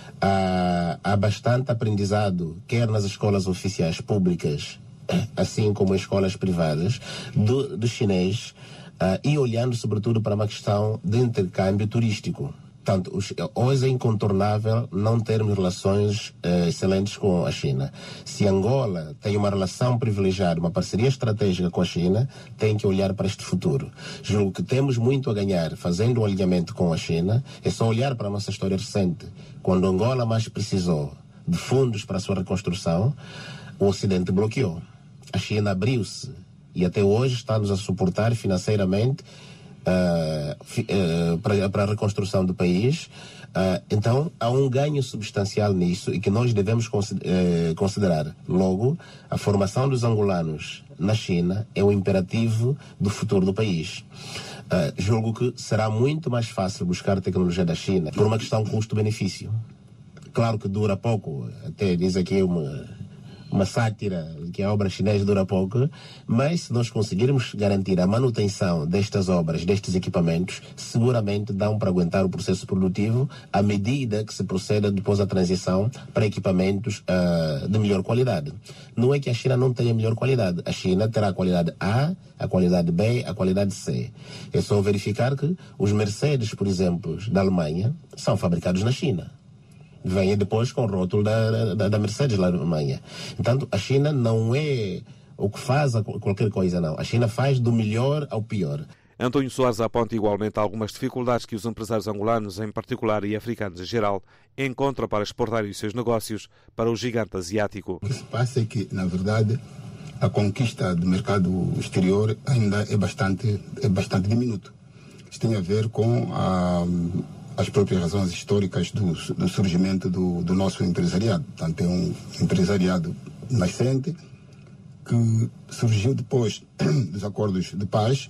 Há, há bastante aprendizado, quer nas escolas oficiais públicas, assim como em escolas privadas, do, do chinês, uh, e olhando sobretudo para uma questão de intercâmbio turístico. Portanto, os, hoje é incontornável não termos relações uh, excelentes com a China. Se Angola tem uma relação privilegiada, uma parceria estratégica com a China, tem que olhar para este futuro. Julgo que temos muito a ganhar fazendo um alinhamento com a China. É só olhar para a nossa história recente. Quando Angola mais precisou de fundos para a sua reconstrução, o Ocidente bloqueou. A China abriu-se e até hoje está-nos a suportar financeiramente Uh, uh, para, para a reconstrução do país. Uh, então, há um ganho substancial nisso e que nós devemos consider, uh, considerar. Logo, a formação dos angolanos na China é um imperativo do futuro do país. Uh, julgo que será muito mais fácil buscar tecnologia da China por uma questão custo-benefício. Claro que dura pouco, até diz aqui uma... uma sátira, que a obra chinesa dura pouco, mas se nós conseguirmos garantir a manutenção destas obras, destes equipamentos, seguramente dão para aguentar o processo produtivo à medida que se proceda depois da transição para equipamentos uh, de melhor qualidade. Não é que a China não tenha melhor qualidade. A China terá a qualidade A, a qualidade B, a qualidade C. É só verificar que os Mercedes, por exemplo, da Alemanha, são fabricados na China. Vem depois com o rótulo da, da, da Mercedes lá na Alemanha. Então, a China não é o que faz qualquer coisa, não. A China faz do melhor ao pior. António Soares aponta igualmente algumas dificuldades que os empresários angolanos, em particular, e africanos em geral, encontram para exportarem os seus negócios para o gigante asiático. O que se passa é que, na verdade, a conquista do mercado exterior ainda é bastante, é bastante diminuto. Isso tem a ver com a... as próprias razões históricas do, do surgimento do, do nosso empresariado. Portanto, é um empresariado nascente que surgiu depois dos acordos de paz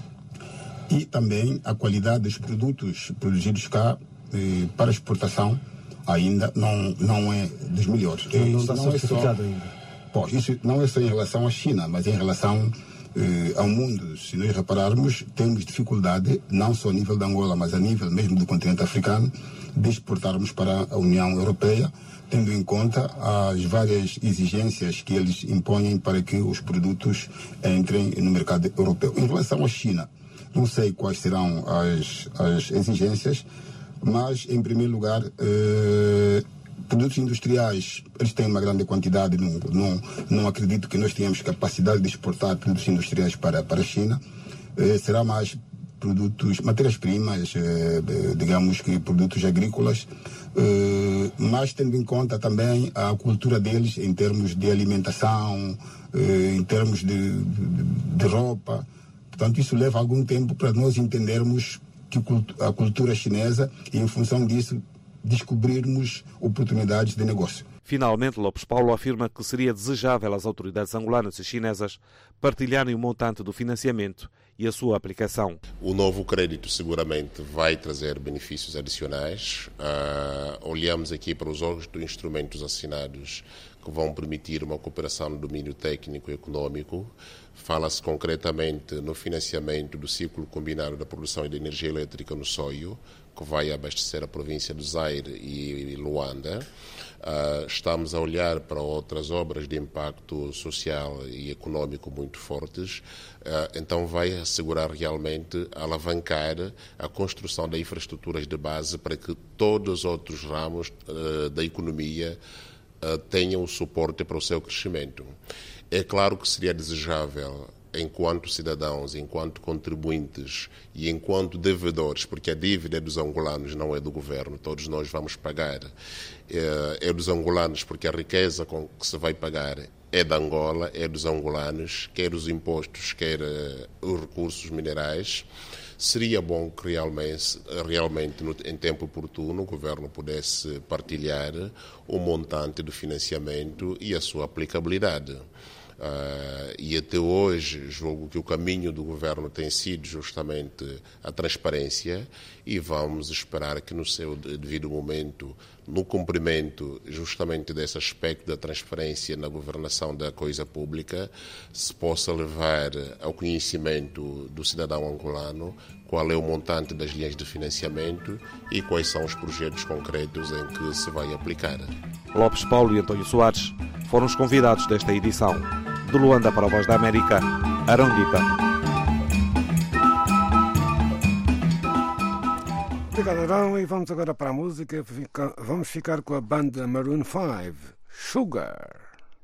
e também a qualidade dos produtos produzidos cá eh, para exportação ainda não, não é dos melhores. Não, não está não certificado é só, ainda. Pô, isso não é só em relação à China, mas em relação Eh, ao mundo. Se nós repararmos, temos dificuldade, não só a nível de Angola, mas a nível mesmo do continente africano, de exportarmos para a União Europeia, tendo em conta as várias exigências que eles impõem para que os produtos entrem no mercado europeu. Em relação à China, não sei quais serão as, as exigências, mas, em primeiro lugar, eh, produtos industriais, eles têm uma grande quantidade, não, não, não acredito que nós tenhamos capacidade de exportar produtos industriais para, para a China. Eh, será mais produtos, matérias-primas, eh, digamos que produtos agrícolas, eh, mas tendo em conta também a cultura deles em termos de alimentação, eh, em termos de, de, de roupa. Portanto, isso leva algum tempo para nós entendermos que a cultura chinesa e, em função disso, descobrirmos oportunidades de negócio. Finalmente, Lopes Paulo afirma que seria desejável às autoridades angolanas e chinesas partilharem o montante do financiamento e a sua aplicação. O novo crédito seguramente vai trazer benefícios adicionais. Uh, olhamos aqui para os outros instrumentos assinados que vão permitir uma cooperação no domínio técnico e econômico. Fala-se concretamente no financiamento do ciclo combinado da produção de energia elétrica no Soio, que vai abastecer a província do Zaire e Luanda. Uh, estamos a olhar para outras obras de impacto social e econômico muito fortes, uh, então vai assegurar realmente alavancar a construção de infraestruturas de base para que todos os outros ramos uh, da economia uh, tenham o suporte para o seu crescimento. É claro que seria desejável, enquanto cidadãos, enquanto contribuintes e enquanto devedores, porque a dívida é dos angolanos, não é do governo, todos nós vamos pagar, é, é dos angolanos, porque a riqueza com que se vai pagar é da Angola, é dos angolanos, quer os impostos, quer uh, os recursos minerais. Seria bom que realmente, realmente no, em tempo oportuno, o governo pudesse partilhar o montante do financiamento e a sua aplicabilidade. Uh, e até hoje julgo que o caminho do governo tem sido justamente a transparência e vamos esperar que no seu devido momento, no cumprimento justamente desse aspecto da transparência na governação da coisa pública, se possa levar ao conhecimento do cidadão angolano qual é o montante das linhas de financiamento e quais são os projetos concretos em que se vai aplicar. Lopes Paulo e António Soares foram os convidados desta edição. De Luanda para a Voz da América, Arão Guita. Obrigado, Arão. E vamos agora para a música. Vamos ficar com a banda Maroon five, Sugar.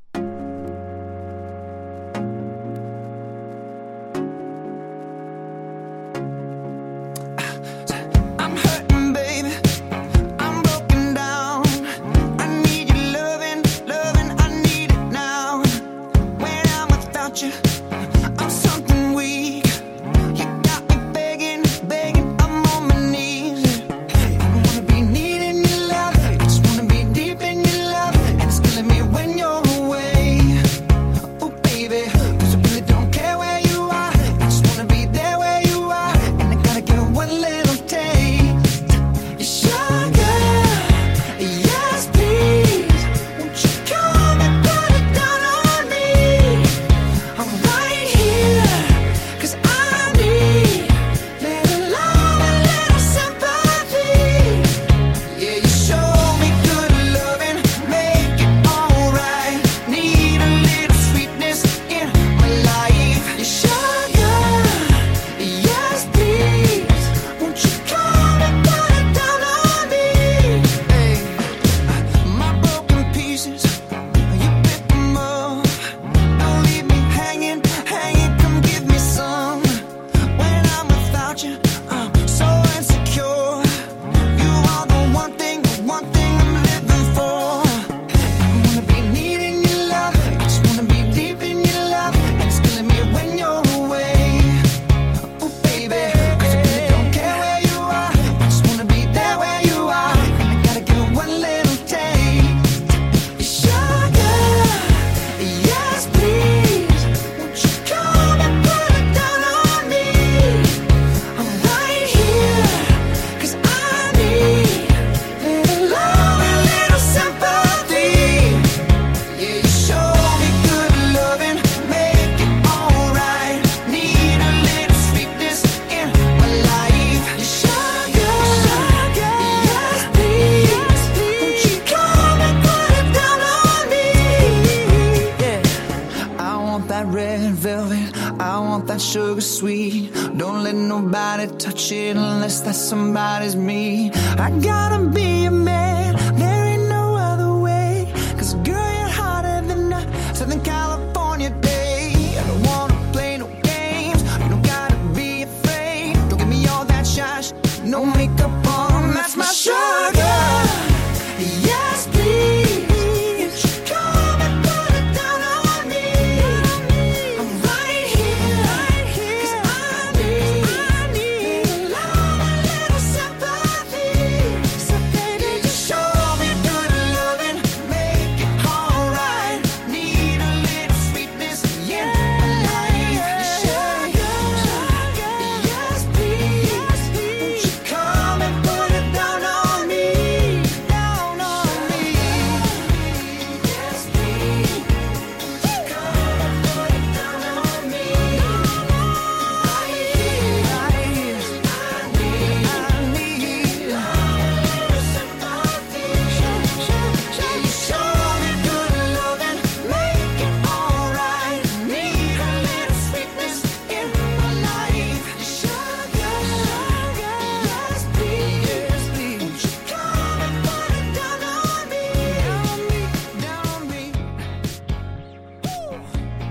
Sugar sweet, don't let nobody touch it unless that somebody's me. I gotta be a man, there ain't no other way. Cause girl, you're hotter than a Southern California day. I don't wanna play no games, you don't gotta be afraid. Don't give me all that shine, no makeup on, that's my sugar. Yes, please. Show me good loving, make it alright. Need a little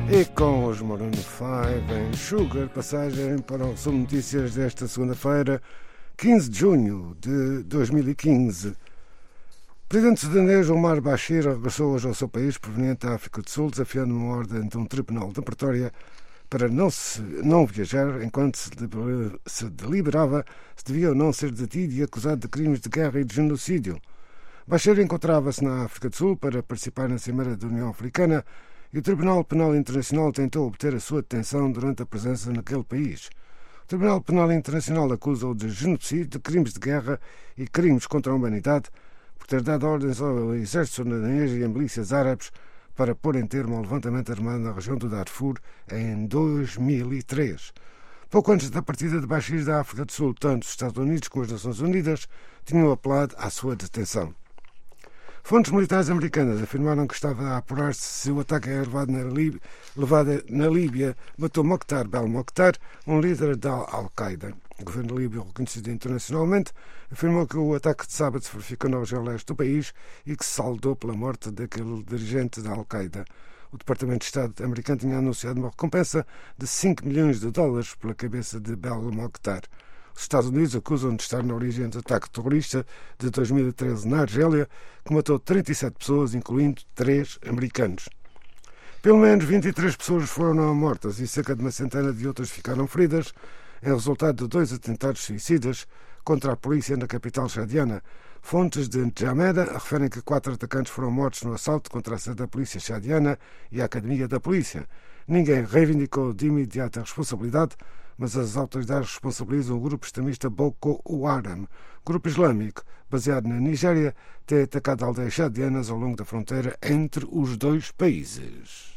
E com os Maroon cinco em Sugar, passagem para o resumo de notícias desta segunda-feira, quinze de junho de dois mil e quinze. O presidente sudanês Omar Bashir regressou hoje ao seu país proveniente da África do Sul, desafiando uma ordem de um tribunal de Pretória para não, se, não viajar enquanto se, se deliberava se devia ou não ser detido e acusado de crimes de guerra e de genocídio. Bashir encontrava-se na África do Sul para participar na Cimeira da União Africana e o Tribunal Penal Internacional tentou obter a sua detenção durante a presença naquele país. O Tribunal Penal Internacional acusa-o de genocídio, de crimes de guerra e crimes contra a humanidade por ter dado ordens ao exército sudanês e a milícias árabes para pôr em termo ao levantamento armado na região do Darfur em dois mil e três. Pouco antes da partida de Bashir da África do Sul, tanto os Estados Unidos como as Nações Unidas tinham apelado à sua detenção. Fontes militares americanas afirmaram que estava a apurar-se se o ataque aéreo levado na, Líbia, levado na Líbia matou Mokhtar Belmokhtar, um líder da Al-Qaeda. O governo líbio, reconhecido internacionalmente, afirmou que o ataque de sábado se verificou na região leste do país e que se saldou pela morte daquele dirigente da Al-Qaeda. O Departamento de Estado americano tinha anunciado uma recompensa de cinco milhões de dólares pela cabeça de Belmokhtar. Os Estados Unidos acusam de estar na origem do ataque terrorista de dois mil e treze na Argélia, que matou trinta e sete pessoas, incluindo três americanos. Pelo menos vinte e três pessoas foram mortas e cerca de uma centena de outras ficaram feridas em resultado de dois atentados suicidas contra a polícia na capital chadiana. Fontes de N'Djamena referem que quatro atacantes foram mortos no assalto contra a sede da polícia chadiana e a academia da polícia. Ninguém reivindicou de imediato a responsabilidade, mas as autoridades responsabilizam o grupo extremista Boko Haram, grupo islâmico baseado na Nigéria, ter atacado aldeias chadianas ao longo da fronteira entre os dois países.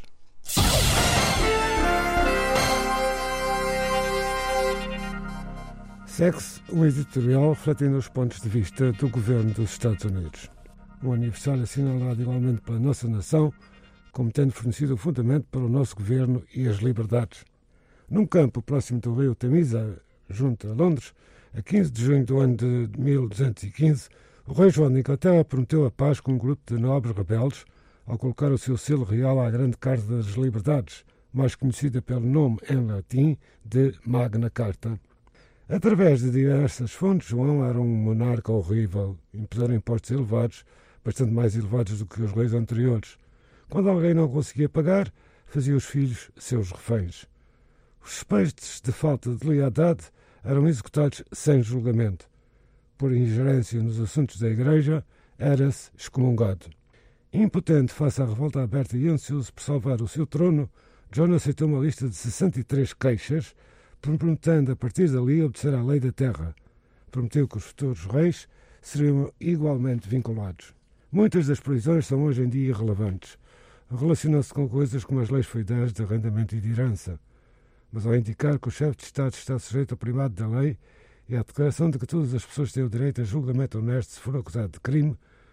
Segue-se um editorial refletindo os pontos de vista do governo dos Estados Unidos. Um aniversário assinalado igualmente pela nossa nação, como tendo fornecido o fundamento para o nosso governo e as liberdades. Num campo próximo do rio Tamisa, junto a Londres, a quinze de junho do ano de mil duzentos e quinze, o rei João de Inglaterra prometeu a paz com um grupo de nobres rebeldes ao colocar o seu selo real à Grande Carta das Liberdades, mais conhecida pelo nome em latim de Magna Carta. Através de diversas fontes, João era um monarca horrível, impuseram impostos elevados, bastante mais elevados do que os reis anteriores. Quando alguém não conseguia pagar, fazia os filhos seus reféns. Os suspeitos de falta de lealdade eram executados sem julgamento. Por ingerência nos assuntos da Igreja, era-se excomungado. Impotente face à revolta aberta e ansioso por salvar o seu trono, John aceitou uma lista de sessenta e três queixas, prometendo a partir dali obedecer à lei da terra. Prometeu que os futuros reis seriam igualmente vinculados. Muitas das provisões são hoje em dia irrelevantes. Relacionam-se com coisas como as leis feudais de arrendamento e de herança. Mas ao indicar que o chefe de Estado está sujeito ao primado da lei e à declaração de que todas as pessoas têm o direito a julgamento honesto se for acusado de crime,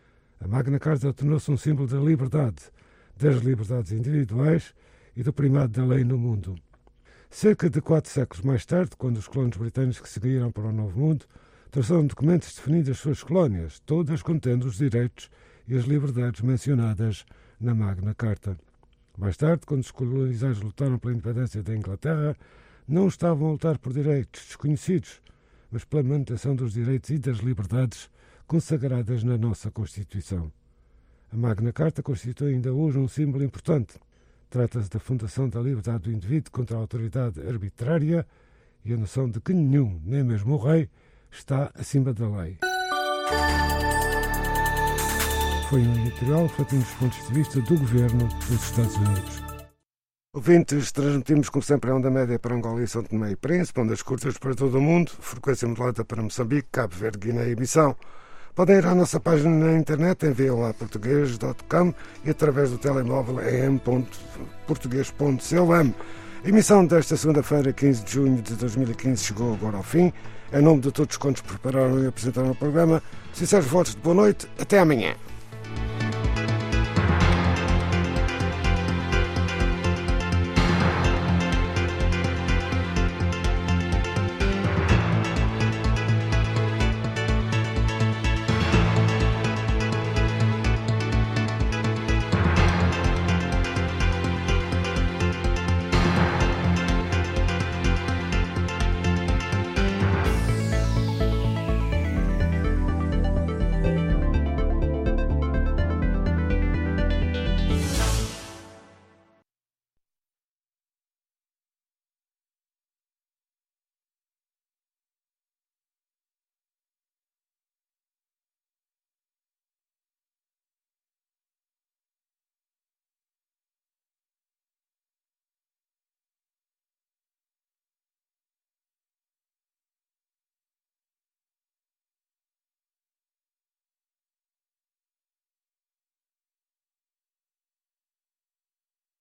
a Magna Carta tornou-se um símbolo da liberdade, das liberdades individuais e do primado da lei no mundo. Cerca de quatro séculos mais tarde, quando os colonos britânicos que seguiram para o Novo Mundo trouxeram documentos definindo as suas colónias, todas contendo os direitos e as liberdades mencionadas na Magna Carta. Mais tarde, quando os colonizados lutaram pela independência da Inglaterra, não estavam a lutar por direitos desconhecidos, mas pela manutenção dos direitos e das liberdades consagradas na nossa Constituição. A Magna Carta constitui ainda hoje um símbolo importante. Trata-se da fundação da liberdade do indivíduo contra a autoridade arbitrária e a noção de que nenhum, nem mesmo o rei, está acima da lei. Foi um editorial refletindo os pontos de vista do governo dos Estados Unidos. Ouvintes, transmitimos como sempre a onda média para Angola e São Tomé e Príncipe, ondas curtas para todo o mundo, frequência modulada para Moçambique, Cabo Verde, Guiné e Bissau. Podem ir à nossa página na internet em v o a português ponto com e através do telemóvel em m ponto português ponto com. A emissão desta segunda-feira, quinze de junho de dois mil e quinze, chegou agora ao fim. Em nome de todos quantos prepararam e apresentaram o programa, sinceros votos de boa noite. Até amanhã.